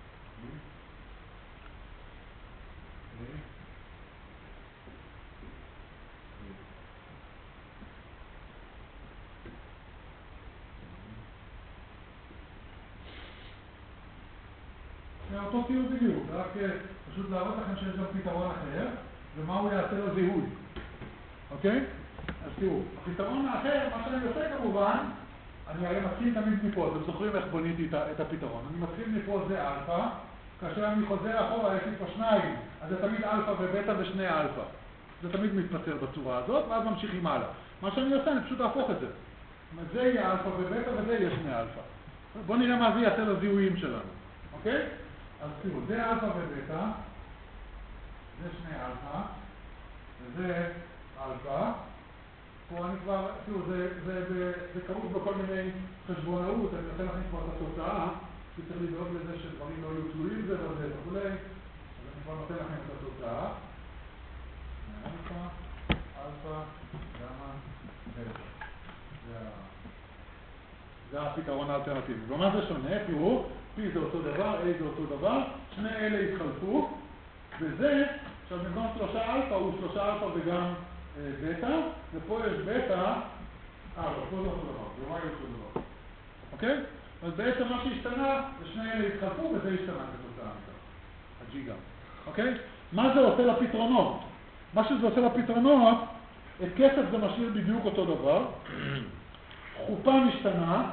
Speaker 2: זה אותו ציור בדיוק, רק פשוט להראות לכם שיש גם פתרון אחר, ומה הוא יעשה לזיהוי. אוקיי? אז תראו, הפתרון האחר, מה שאני עושה כמובן, אני הרי מתחיל תמיד מפה, אתם זוכרים איך בניתי את הפתרון. אני מתחיל מפה זה אלפא, כאשר אני חוזר אחורה יש לי פה שניים, אז זה תמיד אלפא ובטא ושני אלפא. זה תמיד מתפצל בצורה הזאת, ואז ממשיכים הלאה. מה שאני עושה, אני פשוט אהפוך את זה. זה יהיה אלפא ובטא וזה יהיה שני אלפא. בואו נראה מה זה יעשה לזיהויים שלנו. אוקיי? אז תראו, זה אלפא ובטא, זה שני אלפא, וזה אלפא. פה אני כבר, תראו, זה כרוך בכל מיני חשבונאות, אני נותן לכם כבר את התוצאה, שצריך לדאוג לזה שדברים לא יהיו תלויים זה וזה וכו', אז אני כבר נותן לכם את התוצאה. אלפא, אלפא, גמא, בטא. זה הפתרון האלטרנטיבי. ומה זה שונה? תראו, P זה אותו דבר, A זה אותו דבר, שני אלה התחלפו, וזה, עכשיו במקום 3 אלפא הוא 3 אלפא וגם בטא, ופה יש בטא, פה זה אותו דבר, ומה יש אותו דבר. אוקיי? אז בעצם מה שהשתנה, ושני אלה התחלפו, וזה השתנה כתוצאה מכך. הג'י גם. אוקיי? מה זה עושה לפתרונות? מה שזה עושה לפתרונות, את כסף זה משאיר בדיוק אותו דבר, חופה משתנה,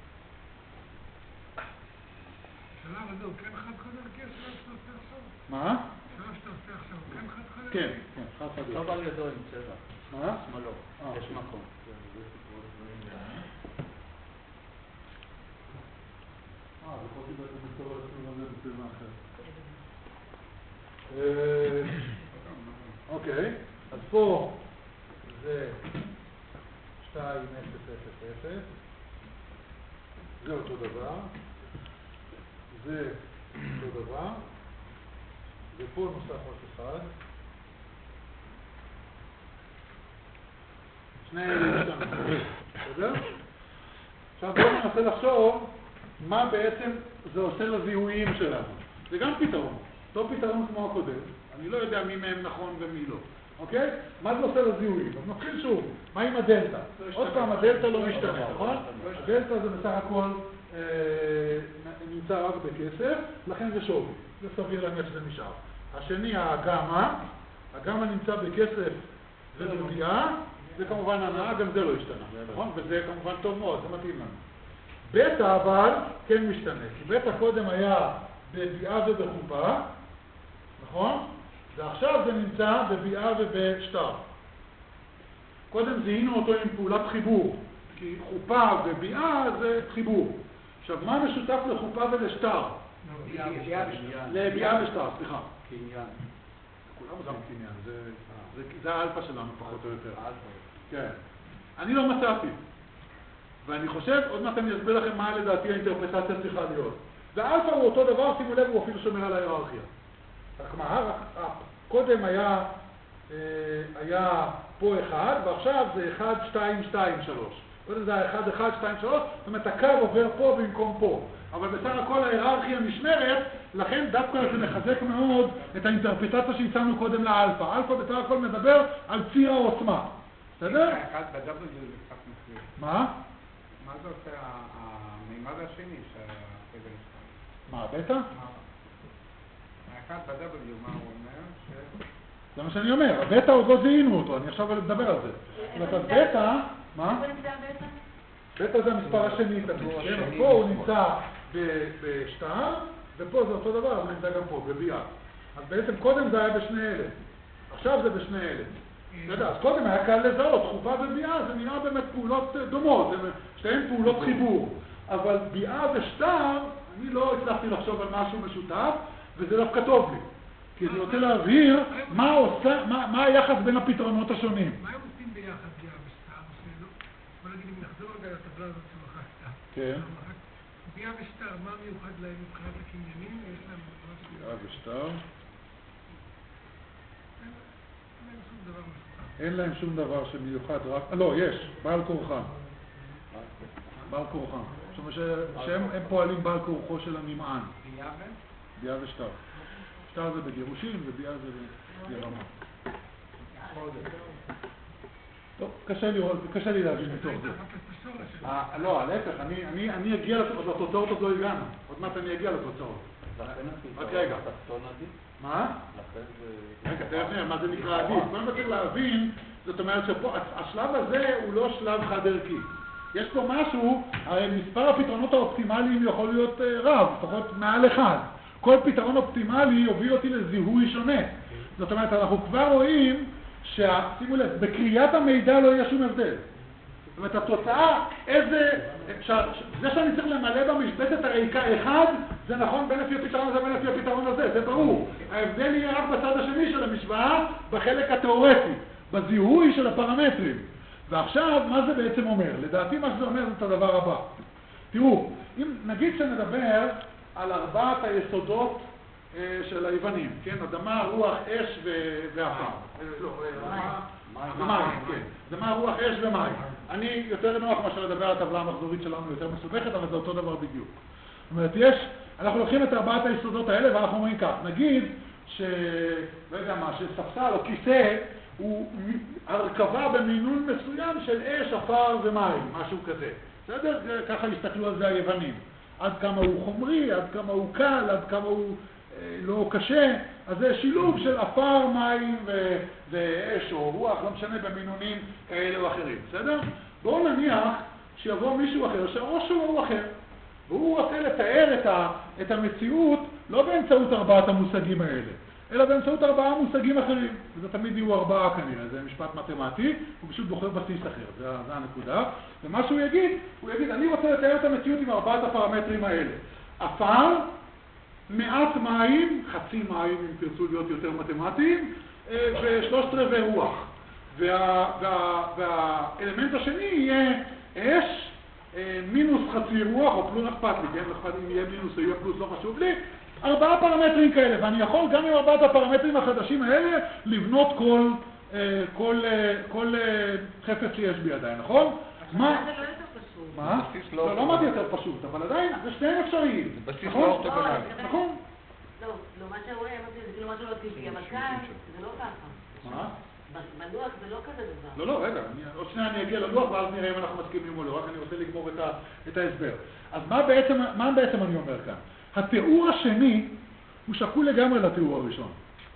Speaker 6: השאלה הזה הוא כן חד חד ערכי, השאלה שאתה עושה עכשיו?
Speaker 2: מה?
Speaker 6: השאלה שאתה עושה עכשיו הוא כן חד חד ערכי?
Speaker 2: כן, כן, חד חד ערכי.
Speaker 4: טוב על ידו עם צבע.
Speaker 2: מה?
Speaker 4: שמאלו, יש מקום.
Speaker 2: יכולתי בעצם לכתוב על הסביב הזה בצבע אחר. אוקיי, אז פה זה 2, 0, 0, 0. זה אותו דבר. זה אותו דבר. ופה נוסף עוד אחד. שני אלה השתנו. בסדר? עכשיו בואו ננסה לחשוב מה בעצם זה עושה לזיהויים שלנו. זה גם פתרון. אותו פתרון כמו הקודם. אני לא יודע מי מהם נכון ומי לא. אוקיי? מה זה עושה לזיהויים? אז נתחיל שוב. מה עם הדלטה? עוד פעם, הדלטה לא משתנה, נכון? הדלטה זה בסך הכל נמצא רק בכסף, לכן זה שווי. זה סביר להניח שזה נשאר. השני, הגמא נמצא בכסף ובביאה, זה כמובן הנאה, גם זה לא השתנה, נכון? וזה כמובן טוב מאוד, זה מתאים לנו. בטא אבל כן משתנה, כי בטא קודם היה בביאה ובחופה, נכון? ועכשיו זה נמצא בביאה ובשטר. קודם זיהינו אותו עם פעולת חיבור, כי חופה וביאה זה חיבור. עכשיו, מה משותף לחופה ולשטר? לביאה ושטר, סליחה.
Speaker 4: קניין.
Speaker 2: כולם גם קניין, זה האלפא שלנו פחות או יותר. כן. אני לא מצאתי. ואני חושב, עוד מעט אני אסביר לכם מה לדעתי האינטרפרטציה צריכה להיות. והאלפא הוא אותו דבר, שימו לב, הוא אפילו שומר על ההיררכיה. רק מה, קודם היה פה 1, ועכשיו זה 1, 2, 2, 3. קודם זה היה 1, 1, 2, 3, זאת אומרת, הקו עובר פה במקום פה. אבל בסך הכל ההיררכיה נשמרת, לכן דווקא זה מחזק מאוד את האינטרפרטציה שהצענו קודם לאלפא. אלפא בסך הכל מדבר על ציר העוצמה. בסדר?
Speaker 4: האחד ב-W זה קצת מסוים.
Speaker 2: מה?
Speaker 4: מה זה עושה המימד השני שהחבל שלך?
Speaker 2: מה, בטא?
Speaker 4: האחד ב-W, מה הוא אומר?
Speaker 2: זה מה שאני אומר, הבטא עוד לא זיהינו אותו, אני עכשיו מדבר על זה. זאת אומרת, בטא, מה?
Speaker 3: איפה נמצא הבטא?
Speaker 2: בטא זה המספר השני תמיד. פה הוא נמצא בשטר, ופה זה אותו דבר, הוא נמצא גם פה, בביאה. אז בעצם קודם זה היה בשני אלה, עכשיו זה בשני אלה. אז קודם היה קל לזהות, חופה וביאה זה נראה באמת פעולות דומות, שתיהן פעולות חיבור. אבל ביאה ושטר, אני לא הצלחתי לחשוב על משהו משותף, וזה דווקא טוב לי. כי אני רוצה להבהיר מה היחס בין הפתרונות השונים.
Speaker 6: מה הם עושים ביחד ביאה ושטר? בוא נגיד, אם נחזור רגע לטבלה הזאת שמחקת.
Speaker 2: כן.
Speaker 6: ביאה ושטר, מה מיוחד להם מבחינת הקניינים? יש להם
Speaker 2: ביאה ושטר.
Speaker 6: אין שום דבר משותף.
Speaker 2: אין להם שום דבר שמיוחד רק... לא, יש, בעל כורחם. בעל כורחם. זאת אומרת שהם פועלים בעל כורחו של הנמען. ביה ושטר. שטר זה בגירושים וביה זה בירמה. טוב, קשה לי להבין מתוך זה. לא, להפך, אני אגיע לתוצאות, עוד לא הגענו. עוד מעט אני אגיע לתוצאות. רק רגע. מה? רגע, תכף נראה, מה זה נקרא עדיף? מה צריך להבין, זאת אומרת שפה, השלב הזה הוא לא שלב חד ערכי. יש פה משהו, הרי מספר הפתרונות האופטימליים יכול להיות רב, לפחות מעל אחד. כל פתרון אופטימלי יוביל אותי לזיהוי שונה. זאת אומרת, אנחנו כבר רואים שימו לב, בקריאת המידע לא יהיה שום הבדל. זאת אומרת, התוצאה, זה שאני צריך למלא במשבצת הריקה אחד, זה נכון בין לפי הפתרון הזה ובין לפי הפתרון הזה, זה ברור. ההבדל יהיה רק בצד השני של המשוואה, בחלק התיאורטי, בזיהוי של הפרמטרים. ועכשיו, מה זה בעצם אומר? לדעתי מה שזה אומר זה את הדבר הבא. תראו, אם נגיד שנדבר על ארבעת היסודות של היוונים, כן? אדמה, רוח, אש ואפר. לא, מים, כן. אדמה, רוח, אש ומים. אני יותר נוח מאשר לדבר על הטבלה המחזורית שלנו יותר מסובכת, אבל זה אותו דבר בדיוק. זאת אומרת, אנחנו לוקחים את ארבעת היסודות האלה ואנחנו אומרים כך, נגיד לא יודע מה, שספסל או כיסא הוא הרכבה במינון מסוים של אש, אפר ומים, משהו כזה. בסדר? ככה הסתכלו על זה היוונים. עד כמה הוא חומרי, עד כמה הוא קל, עד כמה הוא לא קשה. אז זה שילוב של אפר, מים ואש או רוח, לא משנה במינונים כאלה או אחרים. בסדר? בואו נניח שיבוא מישהו אחר, שהראש שלו הוא אחר. והוא רוצה לתאר את המציאות לא באמצעות ארבעת המושגים האלה, אלא באמצעות ארבעה מושגים אחרים. וזה תמיד יהיו ארבעה כנראה, זה משפט מתמטי, הוא פשוט בוחר בסיס אחר, זה הנקודה. ומה שהוא יגיד, הוא יגיד, אני רוצה לתאר את המציאות עם ארבעת הפרמטרים האלה. אפר, מעט מים, חצי מים אם תרצו להיות יותר מתמטיים, ושלושת רבעי רוח. והאלמנט השני יהיה אש, מינוס חצי רוח, או פלוס אכפת לי, כן? אכפת אם יהיה מינוס או יהיה פלוס, לא חשוב לי. ארבעה פרמטרים כאלה, ואני יכול גם עם ארבעת הפרמטרים החדשים האלה לבנות כל חפץ שיש בידי, נכון?
Speaker 3: מה? זה לא יותר פשוט.
Speaker 2: מה? לא אמרתי יותר פשוט, אבל עדיין זה שניהם אפשריים.
Speaker 7: זה בסיס לא אורתוגונלי.
Speaker 2: נכון?
Speaker 3: לא, מה שהרואה, זה כאילו משהו לא טבעי, אבל כאן זה לא ככה.
Speaker 2: מה?
Speaker 3: בלוח זה לא כזה דבר.
Speaker 2: לא, רגע, עוד שניה אני אגיע ללוח ואז נראה אם אנחנו מסכימים או לא, רק אני רוצה לגמור את ההסבר. אז מה בעצם אני אומר כאן? התיאור השני הוא שקול לגמרי לתיאור הראשון.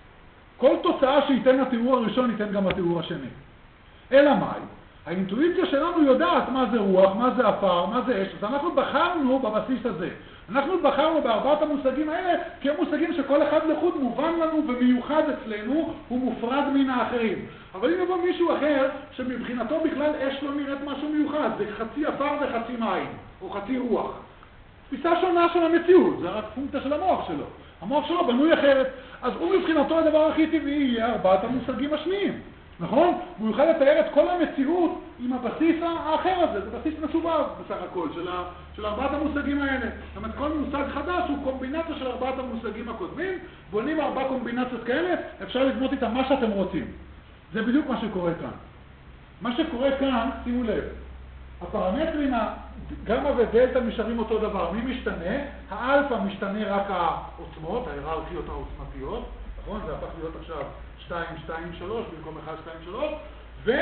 Speaker 2: כל תוצאה שייתן התיאור הראשון ייתן גם התיאור השני. אלא מה? האינטואיציה שלנו יודעת מה זה רוח, מה זה אפר, מה זה אש, אז אנחנו בחרנו בבסיס הזה. אנחנו בחרנו בארבעת המושגים האלה כי הם מושגים שכל אחד לחוד מובן לנו ומיוחד אצלנו, הוא מופרד מן האחרים. אבל אם יבוא מישהו אחר שמבחינתו בכלל אש לא נראית משהו מיוחד, זה חצי אפר וחצי מים, או חצי רוח. תפיסה שונה של המציאות, זה רק פונקציה של המוח שלו. המוח שלו בנוי אחרת, אז הוא מבחינתו הדבר הכי טבעי יהיה ארבעת המושגים השניים. נכון? והוא יוכל לתאר את כל המציאות עם הבסיס האחר הזה, זה בסיס מסובב בסך הכל של ארבעת המושגים האלה. זאת אומרת, כל מושג חדש הוא קומבינציה של ארבעת המושגים הקודמים, בונים ארבע קומבינציות כאלה, אפשר לבנות איתם מה שאתם רוצים. זה בדיוק מה שקורה כאן. מה שקורה כאן, שימו לב, הפרמטרים, גמא ודלתא נשארים אותו דבר. מי משתנה? האלפא משתנה רק העוצמות, ההיררכיות העוצמתיות, נכון? זה הפך להיות עכשיו 2, 2, 3, במקום 1, 2, 3,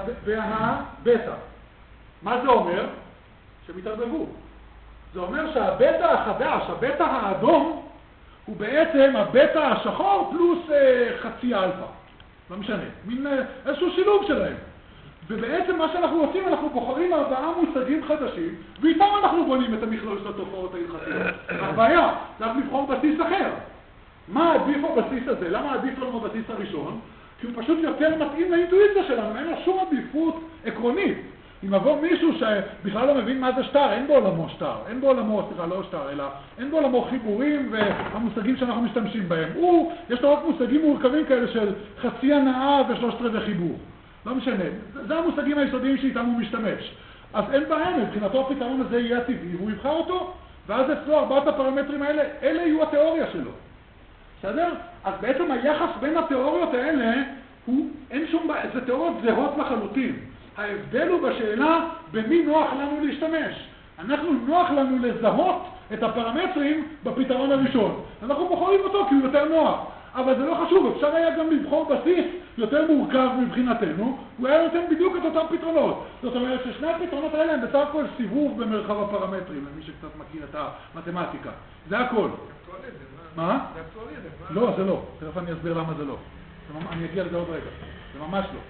Speaker 2: והבטא. מה זה אומר? שמתערבבו. זה אומר שהבטא החדש, הבטא האדום, הוא בעצם הבטא השחור פלוס חצי אלפא. לא משנה. מין איזשהו שילוב שלהם. ובעצם מה שאנחנו עושים, אנחנו בוחרים ארבעה מושגים חדשים, ואיתם אנחנו בונים את המכלול של התופעות ההלכתיות. הבעיה, צריך לבחור בסיס אחר. מה עדיף בבסיס הזה? למה עדיף לנו בבסיס הראשון? כי הוא פשוט יותר מתאים לאינטואיציה שלנו, אין לו שום עדיפות עקרונית. אם יבוא מישהו שבכלל לא מבין מה זה שטר, אין בעולמו שטר, אין בעולמו, לא שטר, אלא אין בעולמו חיבורים והמושגים שאנחנו משתמשים בהם. יש לו רק מושגים מורכבים כאלה של חצי הנאה ושלושת רבעי חיבור. לא משנה, זה המושגים היסודיים שאיתם הוא משתמש. אז אין בעיה, מבחינתו הפתרון הזה יהיה הטבעי, והוא יבחר אותו, ואז אצלו ארבעת הפרמטרים האלה, אלה יהיו התיאוריה שלו. בסדר? אז בעצם היחס בין התיאוריות האלה אין שום בעיה, זה תיאוריות זהות לחלוטין. ההבדל הוא בשאלה במי נוח לנו להשתמש. אנחנו נוח לנו לזהות את הפרמטרים בפתרון הראשון. אנחנו בוחרים אותו כי הוא יותר נוח. אבל זה לא חשוב, אפשר היה גם לבחור בסיס יותר מורכב מבחינתנו, הוא היה נותן בדיוק את אותם פתרונות. זאת אומרת ששני הפתרונות האלה הם בסך הכל סיבוב במרחב הפרמטרים, למי שקצת מכיר את המתמטיקה. זה הכל. מה?
Speaker 6: זה אקטואליזם.
Speaker 2: לא, זה לא. תכף אני אסביר למה זה לא. אני אגיע לזה עוד רגע. זה ממש לא.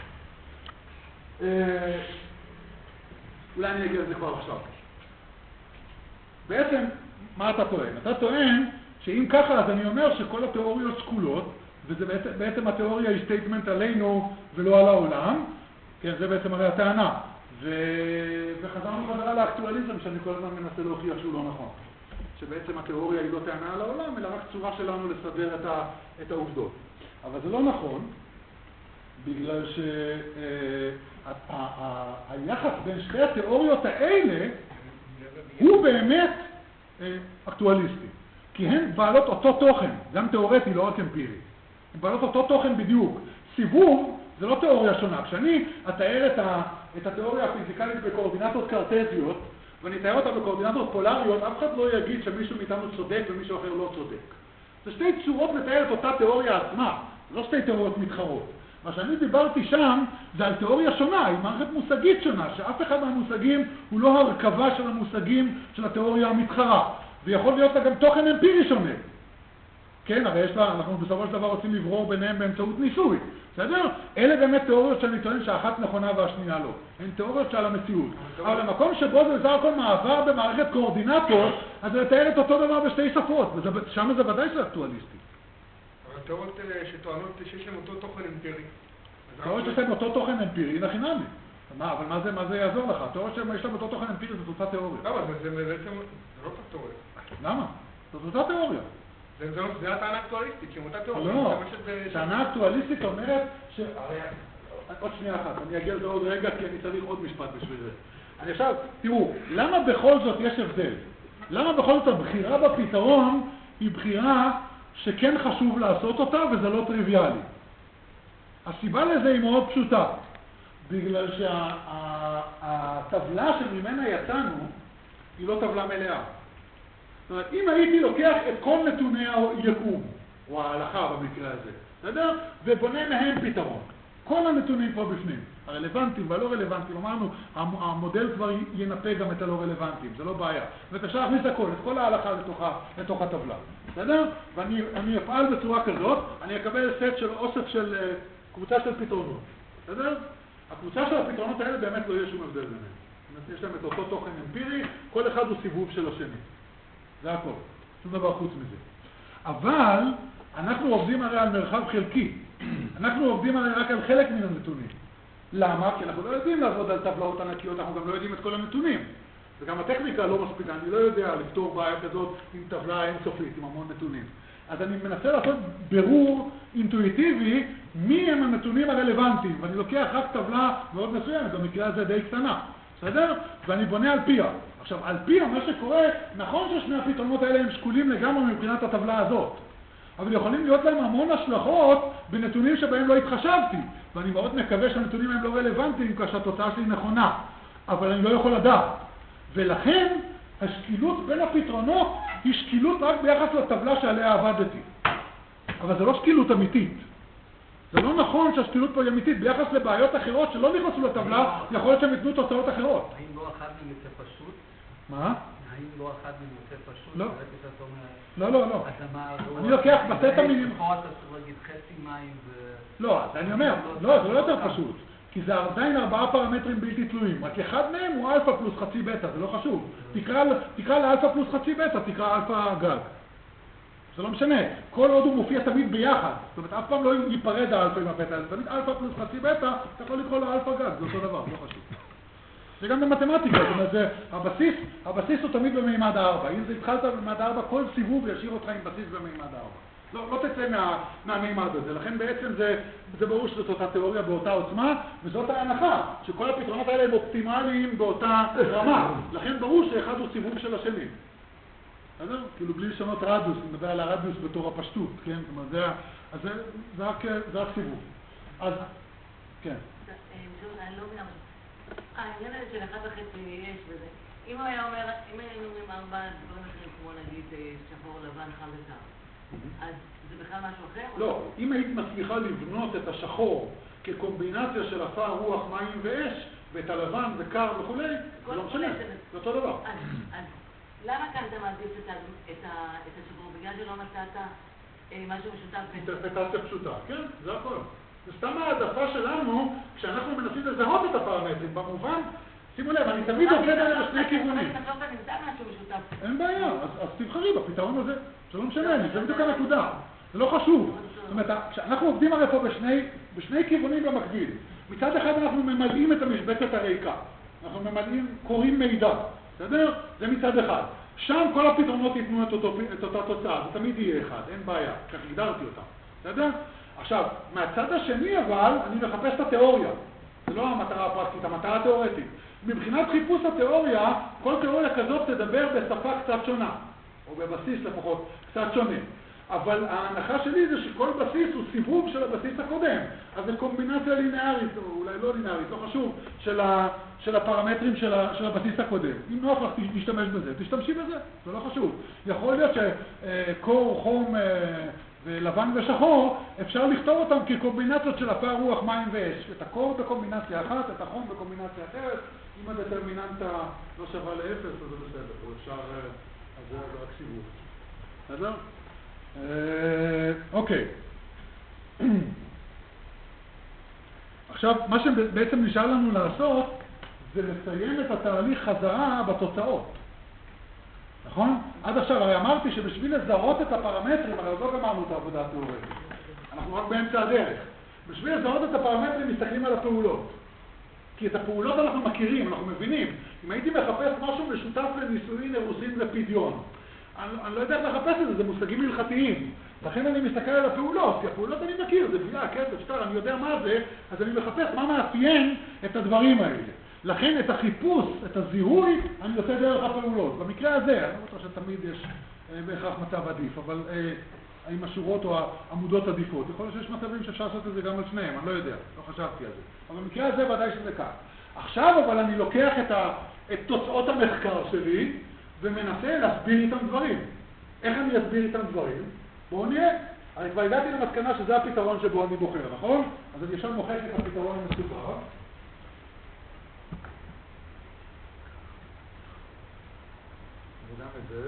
Speaker 2: אולי אני אגיע לזה כבר עכשיו. בעצם, מה אתה טוען? אתה טוען שאם ככה, אז אני אומר שכל התיאוריות שקולות, וזה בעצם התיאוריה היא סטייטמנט עלינו ולא על העולם, כן, זה בעצם הרי הטענה. וחזרנו חזרה לאקטואליזם, שאני כל הזמן מנסה להוכיח שהוא לא נכון. שבעצם התיאוריה היא לא טענה על העולם, אלא רק צורה שלנו לסדר את העובדות. אבל זה לא נכון, בגלל שהיחס בין שתי התיאוריות האלה הוא באמת אקטואליסטי. כי הן בעלות אותו תוכן, גם תיאורטי, לא רק אמפירי. הן בעלות אותו תוכן בדיוק. סיבוב זה לא תיאוריה שונה. כשאני אתאר את התיאוריה הפיזיקלית בקואורדינטות קרטזיות, ואני אתאר אותה בקואורדינטות פולריות, אף אחד לא יגיד שמישהו מאיתנו צודק ומישהו אחר לא צודק. זה שתי צורות לתאר את אותה תיאוריה עצמה, לא שתי תיאוריות מתחרות. מה שאני דיברתי שם זה על תיאוריה שונה, היא מערכת מושגית שונה, שאף אחד מהמושגים הוא לא הרכבה של המושגים של התיאוריה המתחרה. ויכול להיות לה גם תוכן אמפירי שונה. כן, הרי אנחנו בסופו של דבר רוצים לברור ביניהם באמצעות ניסוי. בסדר? אלה באמת תיאוריות שאני טוען שאחת נכונה והשנייה לא. הן תיאוריות שעל המציאות. אבל למקום שבו זה בסך הכל מעבר במערכת קואורדינטות, אז זה לתאר את אותו דבר בשתי שפות. שם זה ודאי שזה אקטואליסטי.
Speaker 6: אבל תיאוריות שטוענות שיש להם אותו תוכן אמפירי.
Speaker 2: תיאוריות שיש להם אותו תוכן אמפירי, נכינמי. אבל מה זה יעזור לך? תיאוריות שיש להם אותו תוכן אמפירי זאת אותה תיאוריה.
Speaker 6: לא, אבל זה בעצם לא אותה תיאוריה.
Speaker 2: למה? זאת אותה תיאוריה.
Speaker 6: זה הטענה אקטואליסטית, כי אותה תיאוריה.
Speaker 2: לא, טענה אקטואליסטית אומרת עוד שנייה אחת, אני אגיע לזה עוד רגע כי אני צריך עוד משפט בשביל זה. אני עכשיו, תראו, למה בכל זאת יש הבדל? למה בכל זאת הבחירה בפתרון היא בחירה שכן חשוב לעשות אותה וזה לא טריוויאלי? הסיבה לזה היא מאוד פשוטה. בגלל שהטבלה שממנה יצאנו היא לא טבלה מלאה. זאת אומרת, אם הייתי לוקח את כל נתוני היקום, או ההלכה במקרה הזה, בסדר? ובונה מהם פתרון. כל הנתונים פה בפנים, הרלוונטיים והלא רלוונטיים, אמרנו, המודל כבר ינפה גם את הלא רלוונטיים, זה לא בעיה. ואפשר להכניס הכל, את כל ההלכה לתוך הטבלה. בסדר? ואני אפעל בצורה כזאת, אני אקבל סט של אוסף של קבוצה של פתרונות. בסדר? הקבוצה של הפתרונות האלה באמת לא יהיה שום הבדל ביניהם. יש להם את אותו תוכן אמפירי, כל אחד הוא סיבוב של השני. זה הכל. שום דבר חוץ מזה. אבל אנחנו עובדים הרי על מרחב חלקי. אנחנו עובדים הרי רק על חלק מן הנתונים. למה? כי אנחנו לא יודעים לעבוד על טבלאות ענקיות, אנחנו גם לא יודעים את כל הנתונים. וגם הטכניקה לא מספיקה, אני לא יודע לפתור בעיה כזאת עם טבלה אינסופית, עם המון נתונים. אז אני מנסה לעשות בירור אינטואיטיבי מי הם הנתונים הרלוונטיים, ואני לוקח רק טבלה מאוד מסוימת, במקרה הזה די קטנה. בסדר? ואני בונה על פיה. עכשיו, על פיה מה שקורה, נכון ששני הפתרונות האלה הם שקולים לגמרי מבחינת הטבלה הזאת. אבל יכולים להיות להם המון השלכות בנתונים שבהם לא התחשבתי. ואני מאוד מקווה שהנתונים הם לא רלוונטיים כאשר התוצאה שלי נכונה. אבל אני לא יכול לדעת. ולכן, השקילות בין הפתרונות היא שקילות רק ביחס לטבלה שעליה עבדתי. אבל זה לא שקילות אמיתית. זה לא נכון שהשקילות פה היא אמיתית. ביחס לבעיות אחרות שלא נכנסו לטבלה, יכול להיות שהם יתנו תוצאות אחרות.
Speaker 5: האם לא אחד מהם יוצא פשוט?
Speaker 2: מה?
Speaker 5: האם לא אחד מהם יוצא פשוט?
Speaker 2: לא. לא. אני לוקח בסט המילים...
Speaker 5: פה אתה צריך להגיד חצי מים ו...
Speaker 2: לא, אז אני אומר, לא, זה לא יותר פשוט. כי זה עדיין 4 פרמטרים בלתי תלויים. רק אחד מהם הוא אלפא פלוס חצי בטא, זה לא חשוב. תקרא לאלפא פלוס חצי בטא, תקרא אלפא גג. זה לא משנה. כל עוד הוא מופיע תמיד ביחד. זאת אומרת, אף פעם לא ייפרד האלפא עם הבטא. זה תמיד אלפא פלוס חצי בטא, אתה יכול לקרוא לו אלפא גג, זה אותו דבר, לא חשוב. זה גם במתמטיקה, זאת אומרת, הבסיס הוא תמיד במימד 4. אם זה התחלת במימד 4, כל סיבוב ישאיר אותך עם בסיס במימד 4. לא תצא מהמימד הזה. לכן בעצם זה ברור שזאת אותה תיאוריה באותה עוצמה, וזאת ההנחה, שכל הפתרונות האלה הם אופטימליים באותה רמה. לכן ברור שאחד הוא סיבוב של השני. בסדר? כאילו בלי לשנות רדיוס, נדבר על הרדיוס בתור הפשטות, כן? זאת אומרת, זה רק סיבוב. אז, כן.
Speaker 3: אני לא מבינה משהו. העניין הזה של 1.5 יש וזה. אם הוא היה אומר, אם היינו אומרים 4 דברים אחרים, כמו נגיד שחור, לבן, חם וקר, אז זה בכלל משהו אחר?
Speaker 2: לא, אם היית מצליחה לבנות את השחור כקומבינציה של עפר, רוח, מים ואש, ואת הלבן וקר וכו', זה לא משנה, זה אותו דבר.
Speaker 3: אז למה כאן אתה מעדיף את השחור? בגלל שלא מצאת משהו משותף?
Speaker 2: אינטרפרטציה פשוטה, כן, זה הכל. זה סתם העדפה שלנו, כשאנחנו מנסים לזהות את הפרמטרים, במובן, שימו לב, אני תמיד עובד על שני כיוונים. אין בעיה, אז תבחרי בפתרון הזה, שלא משנה, זה בדיוק הנקודה, זה לא חשוב. זאת אומרת, כשאנחנו עובדים הרי פה בשני כיוונים במקביל. מצד אחד אנחנו ממלאים את המשבצת הריקה, אנחנו ממלאים, קוראים מידע, בסדר? זה מצד אחד. שם כל הפתרונות ייתנו את אותה תוצאה, זה תמיד יהיה אחד, אין בעיה, כך הגדרתי אותה, בסדר? עכשיו, מהצד השני אבל, אני מחפש את התיאוריה. זה לא המטרה הפרקטית, המטרה התיאורטית. מבחינת חיפוש התיאוריה, כל תיאוריה כזאת תדבר בשפה קצת שונה, או בבסיס לפחות קצת שונה. אבל ההנחה שלי זה שכל בסיס הוא סיבוב של הבסיס הקודם. אז זה קומבינציה לינארית, או אולי לא לינארית, לא חשוב, של הפרמטרים של הבסיס הקודם. אם נוח לך, תשתמש בזה, תשתמשי בזה, זה לא חשוב. יכול להיות שקור, חום ולבן ושחור, אפשר לכתוב אותם כקומבינציות של עפר, רוח, מים ואש. את הקור בקומבינציה אחת, את החום בקומבינציה אחרת. אם הדטרמיננטה לא שווה לאפס, אז זה בסדר, או אפשר, אז זה רק סיבוב. בסדר? אוקיי. עכשיו, מה שבעצם נשאר לנו לעשות, זה לסיים את התהליך חזרה בתוצאות. נכון? עד עכשיו, הרי אמרתי שבשביל לזהות את הפרמטרים, הרי עוד לא גמרנו את העבודה התיאורטית. אנחנו רק באמצע הדרך. בשביל לזהות את הפרמטרים, מסתכלים על הפעולות. כי את הפעולות אנחנו מכירים, אנחנו מבינים. אם הייתי מחפש משהו משותף לנישואין, אירוסין ופדיון, אני לא יודע איך לחפש את זה, זה מושגים הלכתיים. לכן אני מסתכל על הפעולות, כי הפעולות אני מכיר, זה בליעה, כסף, שטר, אני יודע מה זה, אז אני מחפש מה מאפיין את הדברים האלה. לכן את החיפוש, את הזיהוי, אני עושה דרך הפעולות. במקרה הזה, אני לא בטוח שתמיד יש בהכרח מצב עדיף, אבל האם השורות או העמודות עדיפות. יכול להיות שיש מצבים שאפשר לעשות את זה גם על שניהם, אני לא יודע, לא חשבתי על זה. אבל במקרה הזה ודאי שזה כך. עכשיו אבל אני לוקח את תוצאות המחקר שלי, ומנסה להסביר איתם דברים. איך אני אסביר איתם דברים? בואו נראה. אני כבר הגעתי למסקנה שזה הפתרון שבו אני בוחר, נכון? אז אני עכשיו מוחק את הפתרון המסודר. וגם את זה.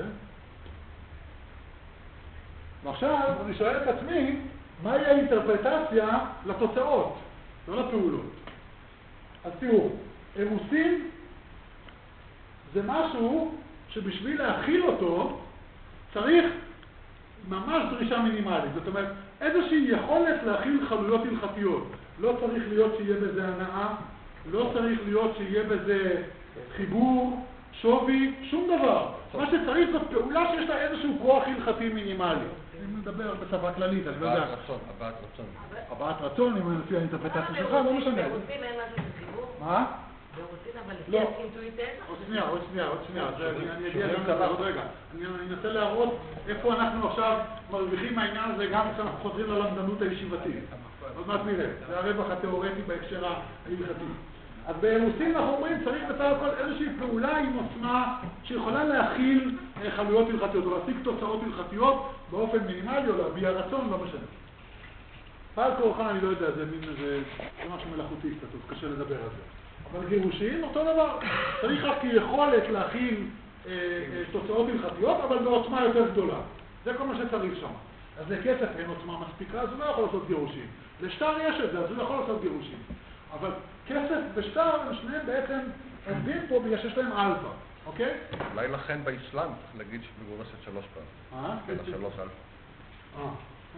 Speaker 2: ועכשיו אני שואל את עצמי, מהי האינטרפרטציה לתוצאות, לא לפעולות. אז תראו, אירוסין זה משהו שבשביל להכיל אותו צריך ממש דרישה מינימלית. זאת אומרת, איזושהי יכולת להכיל חלויות הלכתיות. לא צריך להיות שיהיה בזה הנאה, לא צריך להיות שיהיה בזה חיבור, שווי, שום דבר. מה שצריך זאת פעולה שיש לה איזשהו כוח הלכתי מינימלי. אני מדבר בשפה כללית, אני לא יודע.
Speaker 7: הבעת רצון.
Speaker 2: הבעת רצון, אם לפי האינטרפרטציה שלך, לא משנה.
Speaker 3: ברוסים אין משהו של חיבור?
Speaker 2: מה?
Speaker 3: ברוסים, אבל
Speaker 2: לא.
Speaker 3: לפי אינטואיטיה?
Speaker 2: עוד שנייה. אני אגיע גם לזה עוד רגע. אני אנסה להראות איפה אנחנו עכשיו מרוויחים מהעניין הזה גם כשאנחנו חוזרים ללמדנות הישיבתית. עוד מעט נראה. זה הרווח התיאורטי בהקשר ההלכתי. אז באירוסין אנחנו אומרים צריך בסך הכל איזושהי פעולה עם עוצמה שיכולה להכיל חלויות הלכתיות או להשיג תוצאות הלכתיות באופן מינימלי או להביע רצון, לא משנה. פעל כורחן אני לא יודע, זה משהו מלאכותי קצת, קשה לדבר על זה. אבל גירושין אותו דבר, צריך רק יכולת להכיל תוצאות הלכתיות אבל בעוצמה יותר גדולה. זה כל מה שצריך שם. אז לכסף אין עוצמה מספיקה, אז הוא לא יכול לעשות גירושין. לשטר יש את זה, אז הוא יכול לעשות גירושין. אבל כסף ושטר הם שניהם בעצם עובדים פה בגלל שיש להם אלפא, אוקיי?
Speaker 7: אולי לכן באסלאם צריך להגיד שמגורסת 3 פעם. כן, 3 אלפא.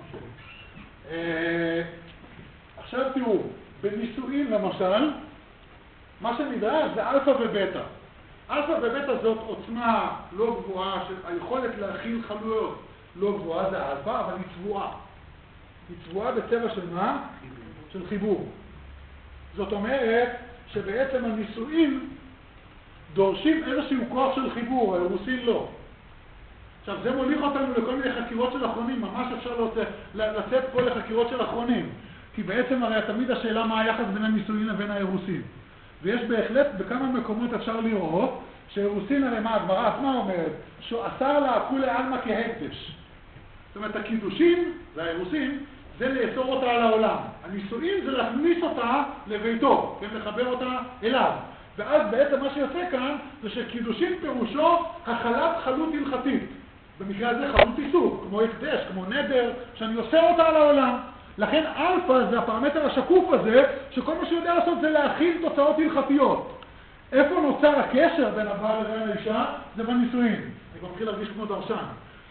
Speaker 2: עכשיו תראו, בנישואין למשל, מה שנדרש זה אלפא ובטא. אלפא ובטא זאת עוצמה לא גבוהה, היכולת להכיל חלויות לא גבוהה זה אלפא, אבל היא צבועה. היא צבועה בצבע של מה? של חיבור. זאת אומרת שבעצם הנישואין דורשים איזשהו כוח של חיבור, האירוסין לא. עכשיו זה מוליך אותנו לכל מיני חקירות של אחרונים, ממש אפשר לצאת פה לחקירות של אחרונים. כי בעצם הרי תמיד השאלה מה היחס בין הנישואין לבין האירוסין. ויש בהחלט בכמה מקומות אפשר לראות שאירוסין, הרי מה הגמרא עצמה אומרת, שאסר לה כולי עלמא כהקדש. זאת אומרת, הקידושין והאירוסין זה לאסור אותה על העולם. הנישואין זה להכניס אותה לביתו, כן, לחבר אותה אליו. ואז בעצם מה שיוצא כאן זה שקידושין פירושו החלת חלות הלכתית. במקרה הזה חלות איסור, כמו הקדש, כמו נדר, שאני אוסר אותה על העולם. לכן אלפא זה הפרמטר השקוף הזה, שכל מה שיודע לעשות זה להכיל תוצאות הלכתיות. איפה נוצר הקשר בין הבעל לבין האישה? זה בנישואין. אני כבר מתחיל להרגיש כמו דרשן.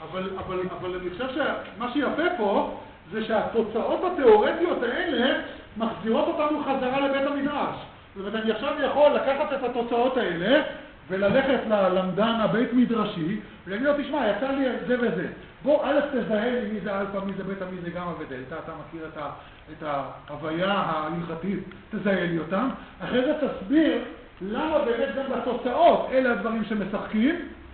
Speaker 2: אבל אני חושב שמה שיפה פה זה שהתוצאות התיאורטיות האלה מחזירות אותנו חזרה לבית המדרש. זאת אומרת, אני עכשיו יכול לקחת את התוצאות האלה וללכת ללמדן הבית מדרשי ולהגיד לו, תשמע, יצא לי זה וזה. בוא, א' תזהה לי מי זה אלפא, מי זה בטא, מי זה גמא ודלתא, אתה מכיר את ההוויה ההלכתית, תזהה לי אותם. אחרי זה תסביר למה באמת גם בתוצאות אלה הדברים שמשחקים,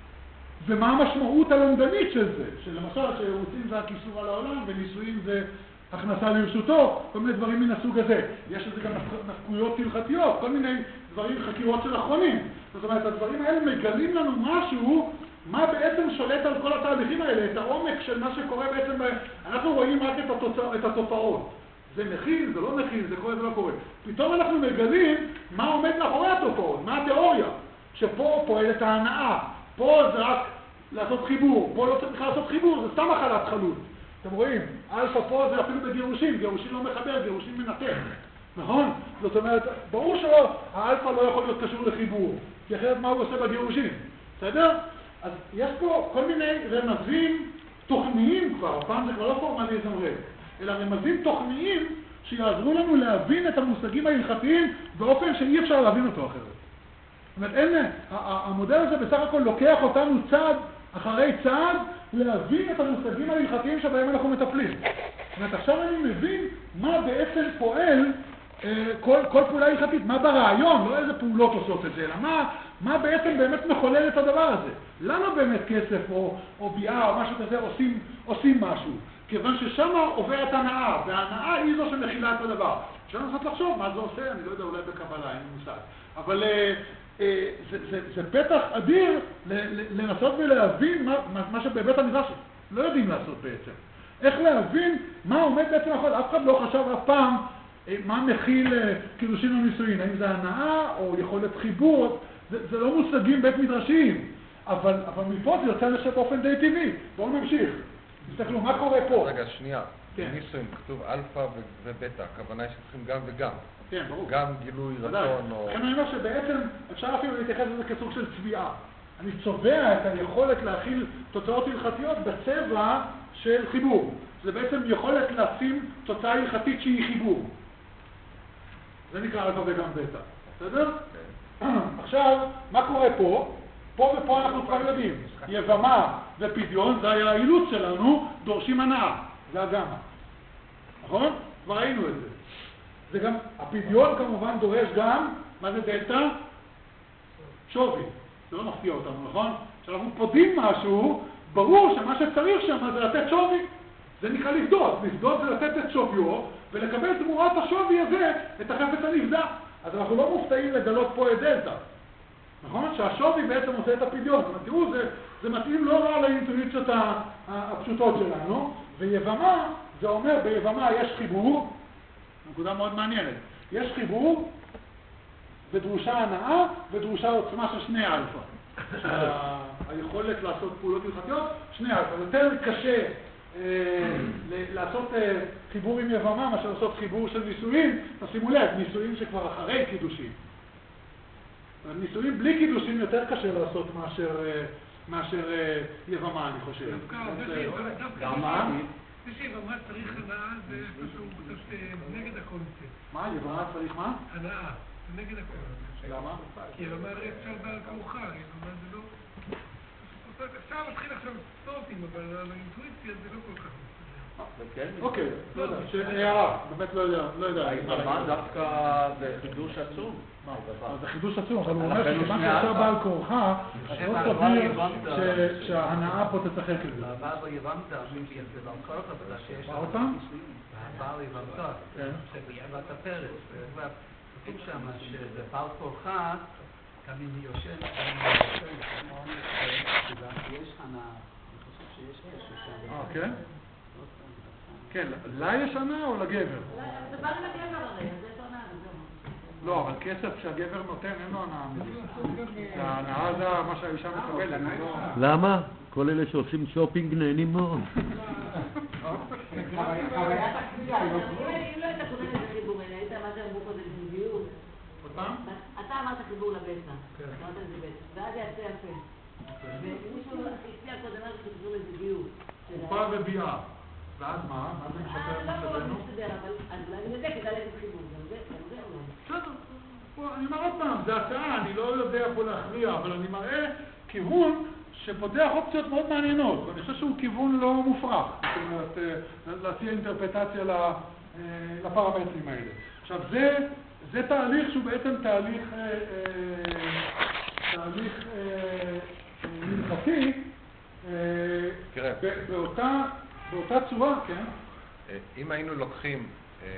Speaker 2: ומה המשמעות הלמדנית של זה, שלמשל שאירוסין זה הכיסור על העולם ונישואין זה הכנסה לרשותו, כל מיני דברים מן הסוג הזה. יש לזה גם נפקויות הלכתיות, כל מיני דברים, חקירות של אחרונים. זאת אומרת, הדברים האלה מגלים לנו משהו, מה בעצם שולט על כל התהליכים האלה, את העומק של מה שקורה בעצם, אנחנו רואים רק את התופעות. זה מכיל, זה לא מכיל, זה קורה, זה לא קורה. פתאום אנחנו מגלים מה עומד מאחורי התופעות, מה התיאוריה, שפה פועלת ההנאה, פה זה רק לעשות חיבור, פה לא צריך לעשות חיבור, זה סתם החלת חלות. אתם רואים, אלפא פה זה אפילו בגירושים, גירושים לא מחבר, גירושים מנתק, נכון? זאת אומרת, ברור שהאלפא לא יכול להיות קשור לחיבור, כי אחרת מה הוא עושה בגירושים, בסדר? אז יש פה כל מיני רמזים תוכניים כבר, פעם זה כבר לא פורמליזם ריק, אלא רמזים תוכניים שיעזרו לנו להבין את המושגים ההלכתיים באופן שאי אפשר להבין אותו אחרת. זאת אומרת, המודל הזה בסך הכל לוקח אותנו צעד אחרי צעד להבין את המושגים ההלכתיים שבהם אנחנו מטפלים. זאת אומרת, עכשיו אני מבין מה בעצם פועל כל פעולה הלכתית, מה ברעיון, לא איזה פעולות עושות את זה, אלא מה בעצם באמת מחולל את הדבר הזה. למה באמת כסף או ביאה או משהו כזה עושים משהו? כיוון ששם עוברת הנאה, וההנאה היא זו שמכילה את הדבר. אפשר לנסות לחשוב מה זה עושה, אני לא יודע, אולי בקבלה, אין לי מושג. אבל זה פתח אדיר לנסות ולהבין מה שבבית המדרש לא יודעים לעשות בעצם. איך להבין מה עומד בעצם אחרי, אף אחד לא חשב אף פעם מה מכיל קידושין או נישואין, האם זה הנאה או יכולת חיבור, זה לא מושגים בית מדרשיים, אבל מפה זה יוצא לשם באופן די טבעי. בואו נמשיך. תסתכלו, מה קורה פה?
Speaker 7: רגע, שנייה. נישואין, כתוב אלפא ובטא, הכוונה היא שצריכים גם וגם.
Speaker 2: כן, ברור.
Speaker 7: גם גילוי רצון או...
Speaker 2: לכן אני אומר שבעצם אפשר אפילו להתייחס לזה כסוג של צביעה. אני צובע את היכולת להכיל תוצאות הלכתיות בצבע של חיבור. זה בעצם יכולת לשים תוצאה הלכתית שהיא חיבור. זה נקרא אלפא וגם בטא. בסדר? עכשיו, מה קורה פה? פה ופה אנחנו כבר יודעים. יבמה ופדיון, זה היה האילוץ שלנו, דורשים הנאה. זה הגמא. נכון? כבר ראינו את זה. זה גם, הפדיון כמובן דורש גם, מה זה דלתא? שווי. זה לא מפתיע אותנו, נכון? כשאנחנו פודים משהו, ברור שמה שצריך שם זה לתת שווי. זה נקרא לבדות. לבדות זה לתת את שוויו, ולקבל תמורת השווי הזה את החפץ הנבדע. אז אנחנו לא מופתעים לגלות פה את דלתא. נכון? שהשווי בעצם עושה את הפדיון. זאת אומרת, תראו, זה מתאים לא רע לאינטואיציות הפשוטות שלנו, ויבמה, זה אומר, ביבמה יש חיבור, נקודה מאוד מעניינת. יש חיבור ודרושה הנאה ודרושה עוצמה של שני אלפא. היכולת לעשות פעולות הלכתיות, שני אלפא. יותר קשה לעשות חיבור עם יבמה מאשר לעשות חיבור של נישואין. תשימו לב, נישואין שכבר אחרי קידושים. נישואין בלי קידושים יותר קשה לעשות מאשר יבמה, אני חושב.
Speaker 6: למה? זה שיבמה צריך הנאה, זה משהו קצת נגד הקונספט.
Speaker 2: מה? יבמה צריך מה?
Speaker 6: הנאה, זה נגד הקונספט.
Speaker 2: למה?
Speaker 6: כי יבמה הרי אפשר בעל כרוכה, יבמה זה לא... אפשר להתחיל עכשיו סטוטים, אבל על האינטואיציה זה לא כל כך מסתדר.
Speaker 2: אוקיי, לא יודע, הערה, באמת לא יודע.
Speaker 7: מה דווקא זה חידוש עצום?
Speaker 2: זה חידוש עצום, אבל הוא אומר שכיוון שאתה בעל כורחה, אז לא סביר שההנאה פה תשחק את זה.
Speaker 5: בעל יבמת, זה לא כורחה, בגלל שיש...
Speaker 2: מה אותם?
Speaker 5: בעל יבמת, שביבת הפרס. כתוב שם שזה בעל כורחה, גם אם היא יושבת, יש הנאה, אני חושב שיש קשר.
Speaker 2: כן? כן, לה יש הנאה או לגבר?
Speaker 3: זה בא עם הגבר הרי, זה הנאה, וזהו.
Speaker 2: לא, אבל כסף שהגבר נותן אין לו הנאה מזה. ההנאה זה מה שהאישה מקבלת.
Speaker 8: למה? כל אלה שעושים שופינג נהנים מאוד.
Speaker 3: אם לא היית קונה לזה חיבור, היית מה שאמרו פה זה זוגיות. אתה אמרת חיבור לבצע, אמרת את זה בצע, ואז יעשה יפה. ומישהו הציע קודם אמר שחיבור לזוגיות.
Speaker 2: חופה וביאה. ואז מה? מה זה משפר את
Speaker 3: לא,
Speaker 2: מצבנו?
Speaker 3: מסתדר, אבל אולי זה כדאי להגיד חיבור, זה אולי.
Speaker 2: בסדר, אני אומר עוד פעם, זה הצעה, אני לא יודע פה להכריע, אבל אני מראה כיוון שפותח אופציות מאוד מעניינות, ואני חושב שהוא כיוון לא מופרך, זאת אומרת, להציע אינטרפטציה לפרמטרים האלה. עכשיו, זה תהליך שהוא בעצם תהליך הלכתי, באותה צורה, כן?
Speaker 7: אם היינו לוקחים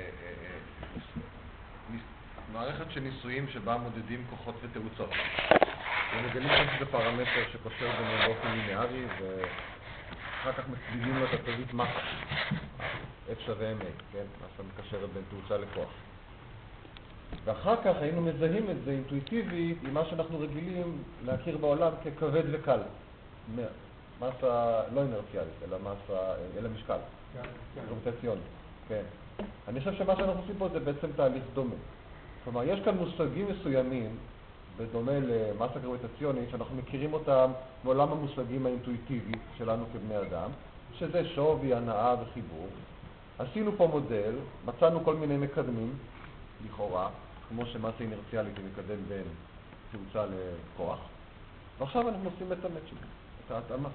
Speaker 7: מערכת של ניסויים שבה מודדים כוחות ותאוצות, ומגלים שזה פרמטר שקושר ביניהם באופן ליניארי, ואחר כך מצביעים לו את התווית מסה, F שווה MA, כן? מה שמקשרת בין תאוצה לכוח. ואחר כך היינו מזהים את זה אינטואיטיבית עם מה שאנחנו רגילים להכיר בעולם ככבד וקל. מסה לא אינרציאלית, אלא משקל. גרביטציוני. כן. אני חושב שמה שאנחנו עושים פה זה בעצם תהליך דומה. כלומר, יש כאן מושגים מסוימים, בדומה למסה גרביטציונית, שאנחנו מכירים אותם מעולם המושגים האינטואיטיבי שלנו כבני אדם, שזה שווי, הנאה וחיבור. עשינו פה מודל, מצאנו כל מיני מקדמים, לכאורה, כמו שמסה אינרציאלית היא מקדם בין תאוצה לכוח, ועכשיו אנחנו עושים את המצ'ינג, את ההתאמה.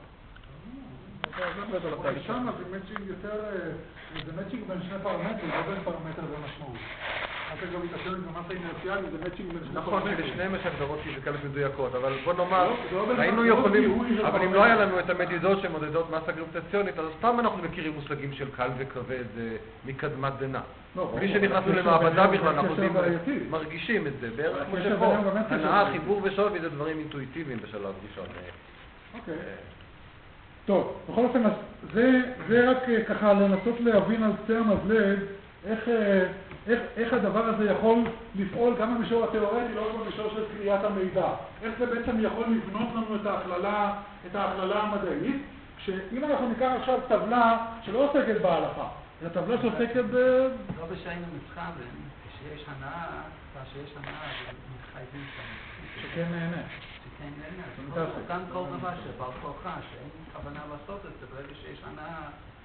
Speaker 2: שם זה מצ'ינג יותר, זה מצ'ינג בין שני פרמטרים, לא בין פרמטר ומשמעות. מסה גרביטציונית ומסה אינרציאלית זה מצ'ינג בין שני
Speaker 7: נכון,
Speaker 2: פרמטרים.
Speaker 7: לשניהם יש הגדרות פיזיקליות מדויקות, אבל בוא נאמר, היינו יכולים, אבל אם לא היה לנו את המדידות שמודדות מסה גרביטציונית, אז סתם אנחנו מכירים מושגים של קל וכבד מקדמת דנא. בלי שנכנסנו למעבדה בכלל, אנחנו מרגישים את זה, בערך כמו שפה. הנאה, חיבור ושווי זה דברים אינטואיטיביים בשלב ראשון.
Speaker 2: אוקיי. טוב, בכל אופן, זה רק ככה לנסות להבין על קצה המזלג איך הדבר הזה יכול לפעול גם במישור התיאורטי, לא רק במישור של קריאת המידע. איך זה בעצם יכול לבנות לנו את ההכללה המדעית, שאם אנחנו ניקח עכשיו טבלה שלא עוסקת בהלכה, אלא טבלה שעוסקת
Speaker 5: לא בשיינו מצחבים, כשיש הנאה, כשיש הנאה, מתחייבים שם.
Speaker 2: שכן נהנה.
Speaker 5: שכן נהנה. כאן כל דבר שבר כוחה, שאין כוונה לעשות את זה, ברגע שיש הנאה,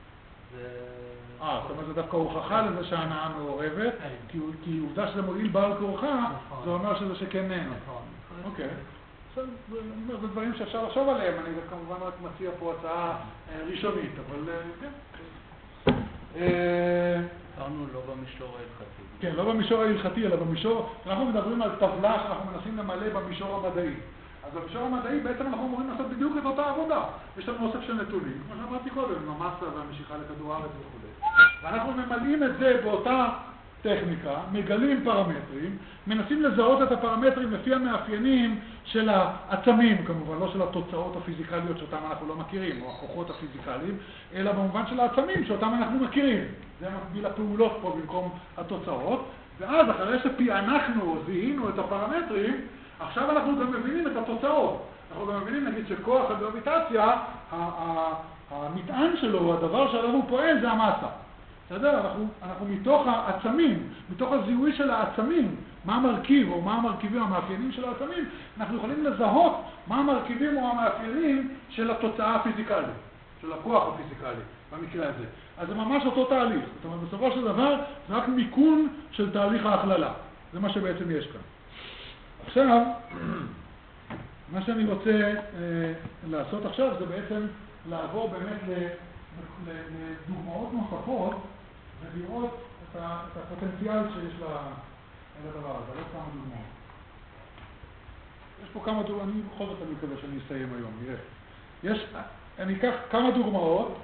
Speaker 2: זאת אומרת, זה דווקא הוכחה לזה שההנאה מעורבת, כי עובדה שזה מועיל בעל כורחה, זה אומר שזה שכן נהנה. אוקיי. זה דברים שאפשר לחשוב עליהם, אני כמובן רק מציע פה הצעה ראשונית, אבל כן.
Speaker 5: דיברנו לא במישור ההלכתי.
Speaker 2: כן, לא במישור ההלכתי, אלא במישור, אנחנו מדברים על טבלה שאנחנו מנסים למלא במישור המדעי. אז במישור המדעי בעצם אנחנו אמורים לעשות בדיוק את אותה עבודה. יש לנו אוסף של נתונים, כמו שאמרתי קודם, עם המסה והמשיכה לכדור הארץ וכו'. ואנחנו ממלאים את זה באותה טכניקה, מגלים פרמטרים, מנסים לזהות את הפרמטרים לפי המאפיינים של העצמים, כמובן, לא של התוצאות הפיזיקליות שאותם אנחנו לא מכירים, או הכוחות הפיזיקליים, אלא במובן של העצמים שאותם אנחנו מכירים. זה מקביל לפעולות פה במקום התוצאות, ואז אחרי שפענחנו או זיהינו את הפרמטרים, עכשיו אנחנו גם מבינים את התוצאות. אנחנו גם מבינים, נגיד, שכוח הגרביטציה, המטען שלו, הדבר שעליו הוא פועל, זה המסה. בסדר? אנחנו מתוך העצמים, מתוך הזיהוי של העצמים, מה המרכיב או מה המרכיבים, המאפיינים של העצמים, אנחנו יכולים לזהות מה המרכיבים או המאפיינים של התוצאה הפיזיקלית, של הכוח הפיזיקלי, במקרה הזה. אז זה ממש אותו תהליך. זאת אומרת, בסופו של דבר, זה רק מיקון של תהליך ההכללה. זה מה שבעצם יש כאן. עכשיו, מה שאני רוצה לעשות עכשיו זה בעצם לעבור באמת לדוגמאות נוספות ולראות את הפוטנציאל שיש לדבר הזה, לא כמה דוגמאות. יש פה כמה דוגמאות, אני בכל זאת אני מקווה שאני אסיים היום, נראה. אני אקח כמה דוגמאות,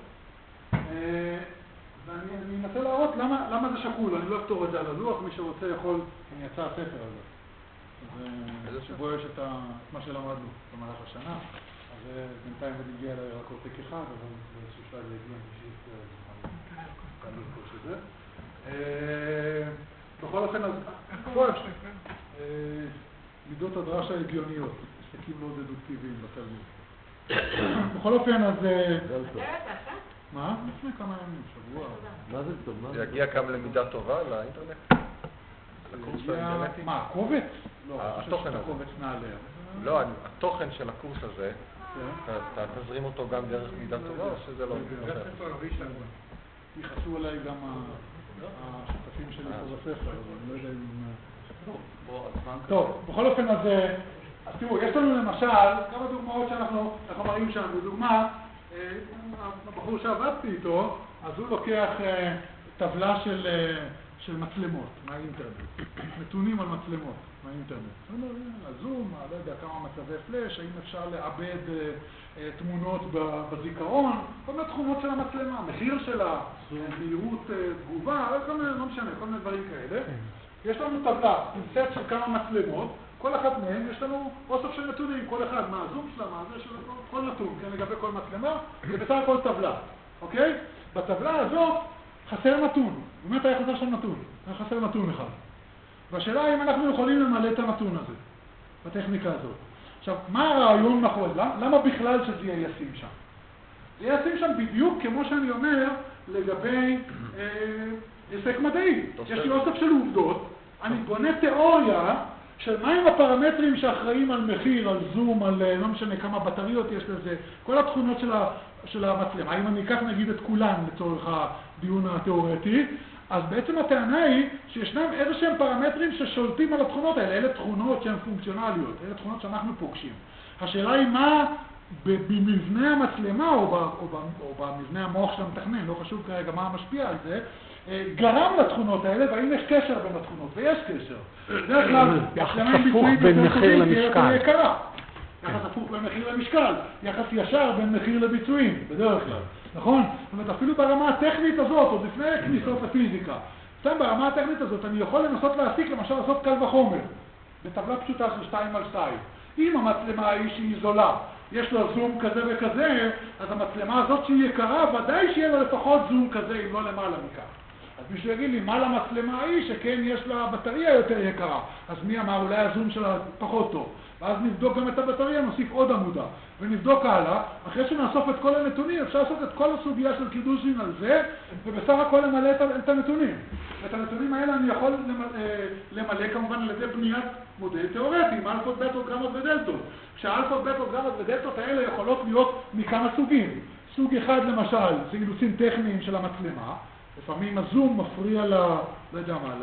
Speaker 2: ואני אנסה להראות למה זה שקול, אני לא אפתור את זה על הלוח, מי שרוצה יכול, אני יצא הספר הזה. שבו יש את מה שלמדנו במהלך השנה, אז בינתיים אני אגיע רק עותק אחד, אבל באיזשהו שלב זה הגיע בשביל כאן לרכוש את זה. בכל אופן, אז מידות הדרש ההגיוניות, משחקים לא דדוקטיביים בתלמוד. בכל אופן, אז... מה? לפני כמה ימים, שבוע.
Speaker 8: מה זה טוב?
Speaker 7: זה יגיע גם למידה טובה לאינטרנט? לקורס האינטרנטי?
Speaker 2: מה, הקובץ? לא,
Speaker 7: התוכן הזה.
Speaker 2: הקובץ נעלה.
Speaker 7: לא, התוכן של הקורס הזה, אתה תזרים אותו גם דרך מידה טובה, או שזה לא?
Speaker 2: ייחסו עליי גם השותפים שלי פה בספר, אבל אני לא יודע אם... טוב, בכל אופן, אז תראו, יש לנו למשל כמה דוגמאות שאנחנו מראים שם. בדוגמה, הבחור שעבדתי איתו, אז הוא לוקח טבלה של מצלמות מהאינטרנט, נתונים על מצלמות מהאינטרנט. הזום, לא יודע כמה מצבי פלאש, האם אפשר לעבד תמונות בזיכרון, כל מיני תכונות של המצלמה, מחיר שלה, מהירות תגובה, לא משנה, כל מיני דברים כאלה. יש לנו טבלה עם סט של כמה מצלמות, כל אחת מהן יש לנו אוסף של נתונים, כל אחד מהזום שלה, מה זה, כל נתון, כן, לגבי כל מצלמה, זה בסך הכל טבלה, אוקיי? בטבלה הזו חסר נתון, באמת היה חסר שם נתון, היה חסר נתון אחד. והשאלה היא אם אנחנו יכולים למלא את הנתון הזה, בטכניקה הזאת. עכשיו, מה הרעיון מאחורי? למה בכלל שזה יהיה ישים שם? זה יהיה ישים שם בדיוק כמו שאני אומר לגבי עסק מדעי. יש לי אוסף של עובדות, אני בונה תיאוריה של מהם הפרמטרים שאחראים על מחיר, על זום, על לא משנה כמה בטריות יש לזה, כל התכונות של המצלמה. אם אני אקח נגיד את כולן לצורך הדיון התיאורטי, אז בעצם הטענה היא שישנם איזשהם פרמטרים ששולטים על התכונות האלה, אלה תכונות שהן פונקציונליות, אלה תכונות שאנחנו פוגשים. השאלה היא מה במבנה המצלמה או במבנה המוח של המתכנן, לא חשוב כרגע מה משפיע על זה, גרם לתכונות האלה, והאם יש קשר בין התכונות, ויש קשר. בדרך כלל,
Speaker 1: יחס הפוך בין מחיר למשקל.
Speaker 2: יחס הפוך בין מחיר למשקל, יחס ישר בין מחיר לביצועים, בדרך כלל, נכון? זאת אומרת, אפילו ברמה הטכנית הזאת, עוד לפני כניסות לפיזיקה, סתם ברמה הטכנית הזאת, אני יכול לנסות להסיק, למשל לעשות קל וחומר, בטבלה פשוטה של 2 על 2. אם המצלמה היא שהיא זולה, יש לו זום כזה וכזה, אז המצלמה הזאת שהיא יקרה, ודאי שיהיה לו לפחות זום כזה, אם לא למעלה מכך. אז מישהו יגיד לי, מה למצלמה היא שכן יש לה בטריה יותר יקרה? אז מי אמר, אולי הזום שלה פחות טוב. ואז נבדוק גם את הבטריה, נוסיף עוד עמודה, ונבדוק הלאה. אחרי שנאסוף את כל הנתונים, אפשר לעשות את כל הסוגיה של קידושין על זה, ובסך הכל למלא את הנתונים. ואת הנתונים האלה אני יכול למלא כמובן על ידי בניית מודל תיאורטי, עם אלפות, בטות, גרמות ודלתות. כשהאלפות, בטות, גרמות ודלתות האלה יכולות להיות מכמה סוגים. סוג אחד למשל, זה אילוצים טכניים של המצלמה. לפעמים הזום מפריע לא יודע מה,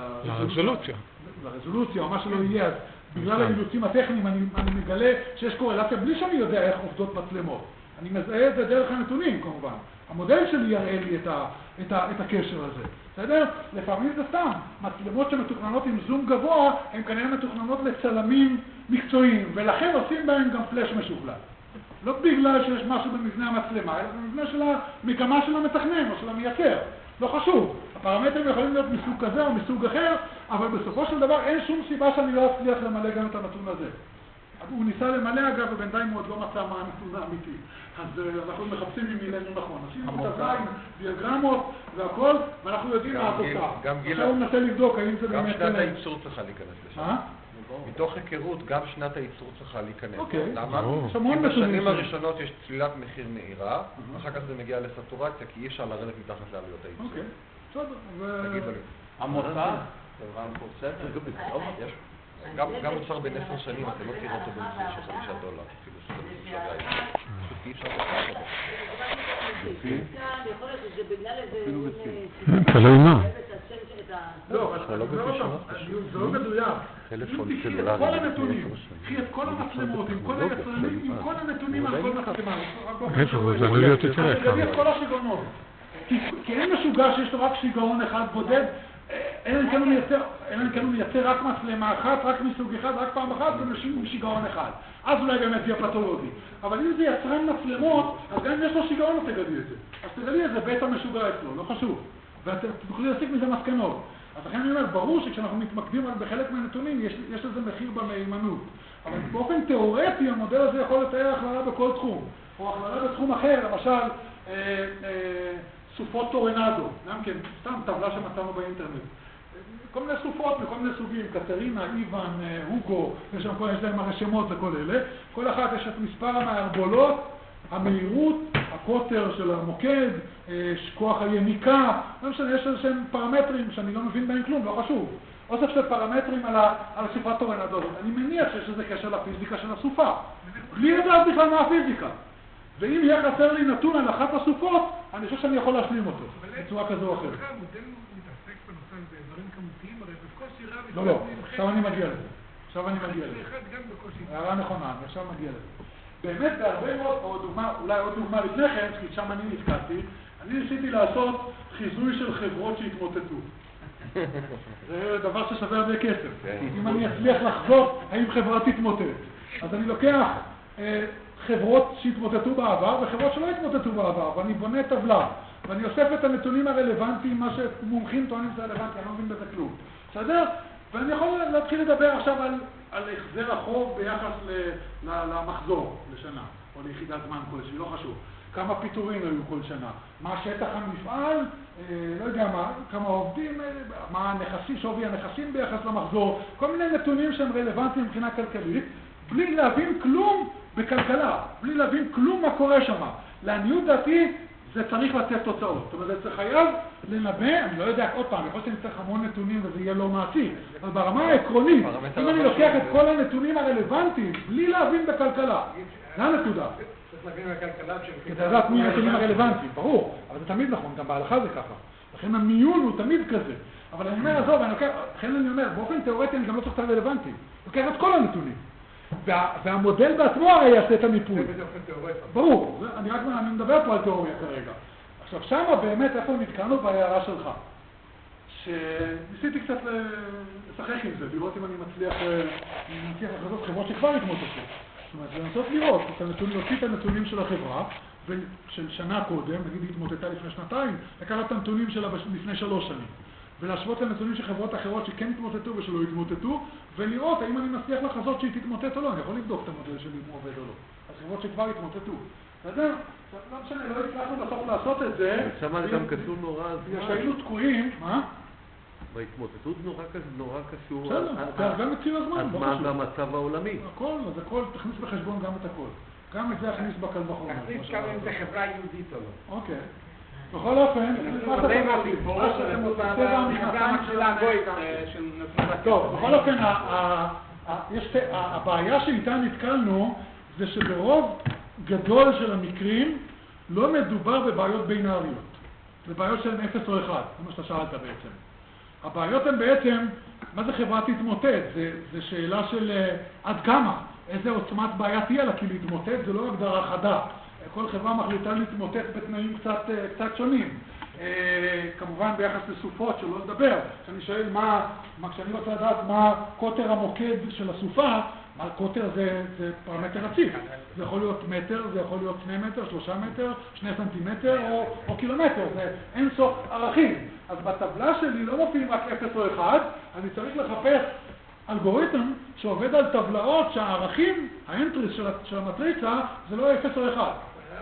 Speaker 2: לרזולוציה או מה שלא יהיה, אז בגלל האילוצים הטכניים אני מגלה שיש קורלציה בלי שאני יודע איך עובדות מצלמות. אני מזהה את זה דרך הנתונים כמובן. המודל שלי יראה לי את הקשר הזה. בסדר? לפעמים זה סתם. מצלמות שמתוכננות עם זום גבוה, הן כנראה מתוכננות לצלמים מקצועיים, ולכן עושים בהן גם פלאש משוכלל. לא בגלל שיש משהו במבנה המצלמה, אלא במבנה של המגמה של המתכנן או של המייצר. לא חשוב. הפרמטרים יכולים להיות מסוג כזה או מסוג אחר, אבל בסופו של דבר אין שום סיבה שאני לא אצליח למלא גם את הנתון הזה. הוא ניסה למלא אגב, ובינתיים הוא עוד לא מצא מה הנתון האמיתי. אז אנחנו מחפשים אם מילאנו נכון. עשינו את הזין, דיאגרמות והכל, ואנחנו יודעים מה התוצאה. עכשיו הוא מנסה לבדוק האם זה באמת...
Speaker 7: גם שנת הייצור צריכה להיכנס לשם. מתוך היכרות, גם שנת הייצור צריכה להיכנס. למה? כי בשנים הראשונות יש צלילת מחיר מהירה, אחר כך זה מגיע לסטורציה, כי אי אפשר לרדת מתחת לעלויות הייצור.
Speaker 2: אוקיי, בסדר.
Speaker 7: תגידו לי.
Speaker 5: המוצר?
Speaker 7: גם מוצר בין 10 שנים, אתה לא תראה אותו במחיר של $5, אפילו שזה מוצר גאי. אי אפשר לקחת אותו.
Speaker 3: יכול להיות שזה בגלל איזה...
Speaker 1: תלוי מה.
Speaker 2: לא, זה לא מדויק. אם תקחי את כל הנתונים, תקחי את כל המצלמות, עם כל היצרנים, עם כל הנתונים על כל מצלמה.
Speaker 1: זה עלול להיות יותר יקר.
Speaker 2: תביא את כל השיגעונות. כי אין משוגע שיש לו רק שיגעון אחד בודד, אין כאן הוא מייצר רק מצלמה אחת, רק מסוג אחד, רק פעם אחת, ונשים עם שיגעון אחד. אז אולי באמת יהיה פתולוגי. אבל אם זה יצרן מצלמות, אז גם אם יש לו שיגעון, אז תגדי את זה. אז תגדי את זה בית המשוגע אצלו, לא חשוב. ואתם תוכלי להסיק מזה מסקנות. אז לכן אני אומר, ברור שכשאנחנו מתמקדים בחלק מהנתונים, יש לזה מחיר במהימנות. אבל באופן תיאורטי, המודל הזה יכול לתאר הכללה בכל תחום. או הכללה בתחום אחר, למשל, סופות טורנדו, גם כן, סתם טבלה שמצאנו באינטרנט. כל מיני סופות מכל מיני סוגים, קטרינה, איוון, הוגו, יש להם הרשמות לכל אלה. כל אחת יש את מספר המערבולות, המהירות, הקוטר של המוקד, כוח היניקה, לא משנה, יש איזשהם פרמטרים שאני לא מבין בהם כלום, לא חשוב. אוסף של פרמטרים על הסופת טורנדו. אני מניח שיש איזה קשר לפיזיקה של הסופה. בלי לדעת בכלל מה הפיזיקה. ואם יהיה חסר לי נתון על אחת הסופות, אני חושב שאני יכול להשלים אותו, בצורה כזו או אחרת.
Speaker 6: המודל מתעסק בנושא בדברים כמותיים, הרי בקושי רב...
Speaker 2: לא, עכשיו אני מגיע לזה. הערה נכונה, אני עכשיו מגיע לזה. באמת, בהרבה מאוד, אולי עוד דוגמה לפני כן, כי שם אני נתקעתי, אני ניסיתי לעשות חיזוי של חברות שהתמוטטו. זה דבר ששווה הרבה כסף. אם אני אצליח לחזות האם חברה תתמוטט. אז אני לוקח חברות שהתמוטטו בעבר וחברות שלא התמוטטו בעבר, ואני בונה טבלה, ואני אוסף את הנתונים הרלוונטיים, מה שמומחים טוענים זה רלוונטי, אני לא מבין בזה כלום. בסדר? ואני יכול להתחיל לדבר עכשיו על החזר החוב ביחס למחזור לשנה, או ליחידת זמן כלשהי, לא חשוב. כמה פיטורים היו כל שנה, מה שטח המפעל, לא יודע מה, כמה עובדים, מה הנכסים, שווי הנכסים ביחס למחזור, כל מיני נתונים שהם רלוונטיים מבחינה כלכלית, בלי להבין כלום בכלכלה, בלי להבין כלום מה קורה שם. לעניות דעתי זה צריך לתת תוצאות. זאת אומרת, זה חייב לנבא, אני לא יודע עוד פעם, יכול שאני צריך המון נתונים וזה יהיה לא מעשי, אבל ברמה העקרונית, אם אני לוקח את כל הנתונים הרלוונטיים, בלי להבין בכלכלה, זה הנקודה.
Speaker 6: צריך להבין בכלכלה
Speaker 2: כדי לדעת מי הנתונים הרלוונטיים, ברור, אבל זה תמיד נכון, גם בהלכה זה ככה. לכן המיון הוא תמיד כזה. אבל אני אומר, עזוב, לכן אני אומר, באופן תיאורטי אני גם לא צריך את הרלוונטי. לוקח את כל הנתונים. והמודל בעצמו הרי יעשה את המיפוי.
Speaker 6: זה באופן תיאורטי.
Speaker 2: ברור, אני מדבר פה על תיאוריה כרגע. עכשיו, שמה באמת איפה נתקענו בהערה שלך. שניסיתי קצת לשחק עם זה, לראות אם אני מצליח לחזות חברות שכבר התמוטטו. זאת אומרת, לנסות לראות, להוציא את הנתונים של החברה, של שנה קודם, נגיד היא התמוטטה לפני שנתיים, לקחת את הנתונים שלה לפני 3 שנים. ולהשוות לנתונים של חברות אחרות שכן התמוטטו ושלא התמוטטו, ולראות האם אני מצליח לחזות שהיא תתמוטט או לא. אני יכול לבדוק את המודל שלי אם הוא עובד או לא. אז חברות שכבר התמוטטו. בסדר? לא משנה, לא הצלחנו בסוף לעשות את זה.
Speaker 8: שם גם קשור נורא הזמן.
Speaker 2: שהיינו תקועים, מה?
Speaker 8: בהתמוטטות נורא קשור.
Speaker 2: בסדר, זה הרבה מציר הזמן, לא חשוב.
Speaker 8: הזמן והמצב העולמי.
Speaker 2: הכל, תכניס בחשבון גם את הכל. גם את זה הכניס בקל וחומר.
Speaker 6: תכניס כמה אם זה חברה יהודית או לא.
Speaker 2: אוקיי. בכל אופן, טוב, בכל אופן, הבעיה שאיתה נתקלנו זה שברוב גדול של המקרים לא מדובר בבעיות בינאריות. זה בעיות שהן 0 או 1, זה מה שאתה שאלת בעצם. הבעיות הן בעצם, מה זה חברה תתמוטט? זה שאלה של עד כמה, איזה עוצמת בעיה תהיה לה, כי להתמוטט זה לא הגדרה חדה. כל חברה מחליטה להתמוטט בתנאים קצת שונים. כמובן ביחס לסופות שלא לדבר. כשאני שואל כשאני רוצה לדעת מה קוטר המוקד של הסופה, מה קוטר זה פרמטר רציף. זה יכול להיות מטר, זה יכול להיות 2 מטר, 3 מטר, 2 סנטימטר או קילומטר. זה אין סוף ערכים. אז בטבלה שלי לא מופיעים רק 0 או 1, אני צריך לחפש אלגוריתם שעובד על טבלאות שהערכים, האנטריס של המטריצה, זה לא 0 או 1.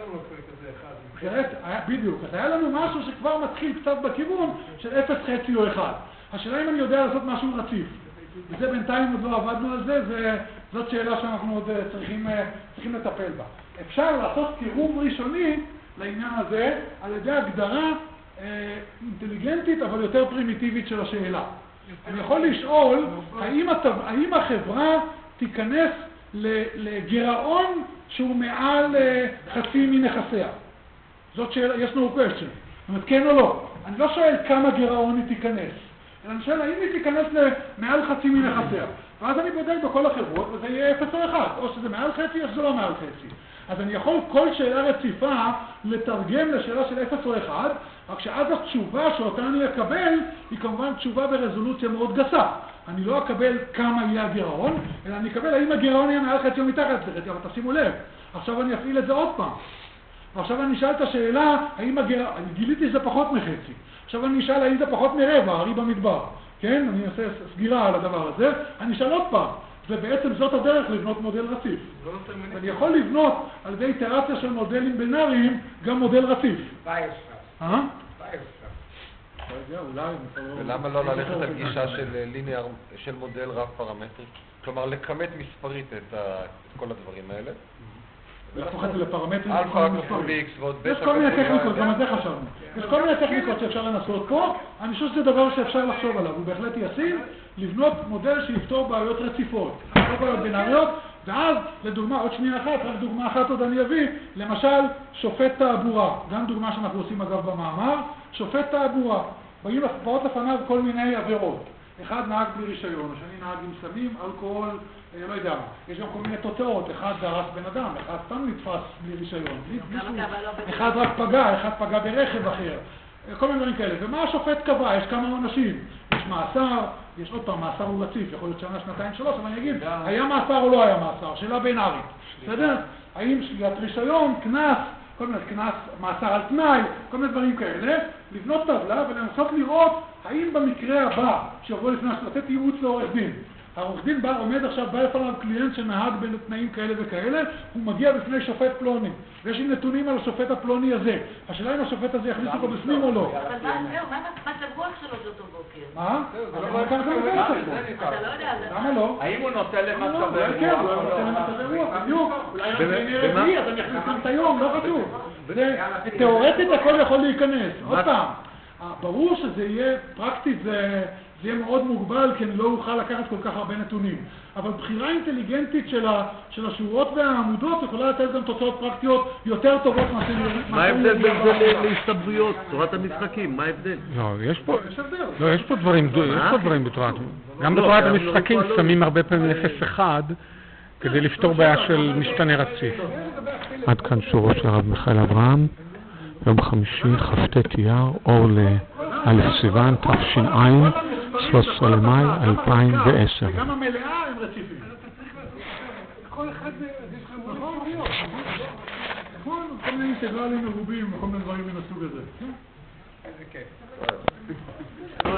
Speaker 2: בדיוק, אז היה לנו משהו שכבר מתחיל קצת בכיוון של 0 חצי או 1. השאלה אם אני יודע לעשות משהו רציף. וזה בינתיים עוד לא עבדנו על זה, זאת שאלה שאנחנו עוד צריכים לטפל בה. אפשר לעשות קירוב ראשוני לעניין הזה על ידי הגדרה אינטליגנטית אבל יותר פרימיטיבית של השאלה. אני יכול לשאול האם החברה תיכנס לגירעון שהוא מעל חצי מנכסיה. זאת שאלה, יש no question. זאת אומרת, כן או לא. אני לא שואל כמה גירעון היא תיכנס, אלא אני שואל האם היא תיכנס למעל חצי מנכסיה. ואז אני בודק בכל החברות, וזה יהיה 0 או 1, או שזה מעל חצי או שזה לא מעל חצי. אז אני יכול כל שאלה רציפה לתרגם לשאלה של 0 או 1, רק שאז התשובה שאותה אני אקבל היא כמובן תשובה ברזולוציה מאוד גסה. אני לא אקבל כמה יהיה הגירעון, אלא אני אקבל האם הגירעון יהיה מעל חצי או מתחת לחצי, אבל תשימו לב, עכשיו אני אפעיל את זה עוד פעם. ועכשיו אני אשאל את השאלה, האם הגירעון, אני גיליתי שזה פחות מחצי. עכשיו אני אשאל האם זה פחות מרבע, הרי במדבר. כן? אני אעשה סגירה על הדבר הזה, אני אשאל עוד פעם. ובעצם זאת הדרך לבנות מודל רציף. אני יכול לבנות על ידי איטרציה של מודלים בינאריים גם מודל רציף.
Speaker 7: ולמה לא ללכת על גישה של ליניאר, של מודל רב פרמטרי? כלומר, לכמת מספרית את כל הדברים האלה?
Speaker 2: ולהפוך את זה לפרמטרים.
Speaker 7: אלפא כפול איקס ועוד בטא
Speaker 2: יש כל מיני טכניקות, גם על זה חשבנו. יש כל מיני טכניקות שאפשר לנסות פה, אני חושב שזה דבר שאפשר לחשוב עליו, הוא בהחלט ישים, לבנות מודל שיפתור בעיות רציפות, לא בעיות בינאריות, ואז, לדוגמה, עוד שנייה אחת, רק דוגמה אחת עוד אני אביא, למשל, שופט תעבורה, גם דוגמה שאנחנו עושים אגב במאמר, שופט תעבורה, באות לפניו כל מיני עבירות. אחד נהג בלי רישיון, השני נהג עם סמים, אלכוהול, לא יודע, יש גם כל מיני תוצאות, אחד דרס בן אדם, אחד סתם נתפס בלי רישיון, אחד רק פגע, אחד פגע ברכב אחר, כל מיני דברים כאלה. ומה השופט קבע? יש כמה עונשים, יש מאסר, יש עוד פעם, מאסר הוא רציף, יכול להיות שנה, שנתיים, 3, אבל אני אגיד, היה מאסר או לא היה מאסר, שאלה בינארית, בסדר? האם שלילת רישיון, קנס, כל מיני קנס, מאסר על תנאי, כל מיני דברים כאלה, לבנות טבלה ולנסות לראות האם במקרה הבא שיבוא לפני לתת ייעוץ לעורך דין. העורך דין עומד עכשיו, בא לפניו קליינט שנהג בתנאים כאלה וכאלה, הוא מגיע בפני שופט פלוני, ויש לי נתונים על השופט הפלוני הזה. השאלה אם השופט הזה יכניס אותו בפנים או לא.
Speaker 3: אבל מה מצב רוח שלו באותו בוקר?
Speaker 2: מה?
Speaker 3: אתה לא יודע.
Speaker 2: למה לא?
Speaker 5: האם הוא נוטה למצב רוח?
Speaker 2: כן, הוא נוטה למצב רוח, בדיוק. אולי רק בעיני רביעי, אז אני אכניס גם את היום, לא חשוב. תיאורטית הכל יכול להיכנס. עוד פעם, ברור שזה יהיה פרקטית, זה יהיה מאוד מוגבל, כי אני לא אוכל לקחת כל כך הרבה נתונים. אבל בחירה אינטליגנטית של השורות והעמודות יכולה לתת גם תוצאות פרקטיות יותר טובות מאשר...
Speaker 8: מה ההבדל בין זה להסתברויות, תורת המשחקים? מה ההבדל?
Speaker 1: לא, יש פה דברים בתורת... גם בתורת המשחקים שמים הרבה פעמים 0-1 כדי לפתור בעיה של משתנה רציף. עד כאן שורו של הרב מיכאל אברהם, יום חמישי, כ"ט אייר, אור לא' סיוון, תש"ע, 13 למאי 2010.
Speaker 2: גם המלאה הם רציפים.
Speaker 6: כל אחד יש לך מונות.
Speaker 2: נכון, כל מיני אינטגרלים מרובים, כל מיני דברים מן הסוג הזה.
Speaker 5: איזה כיף.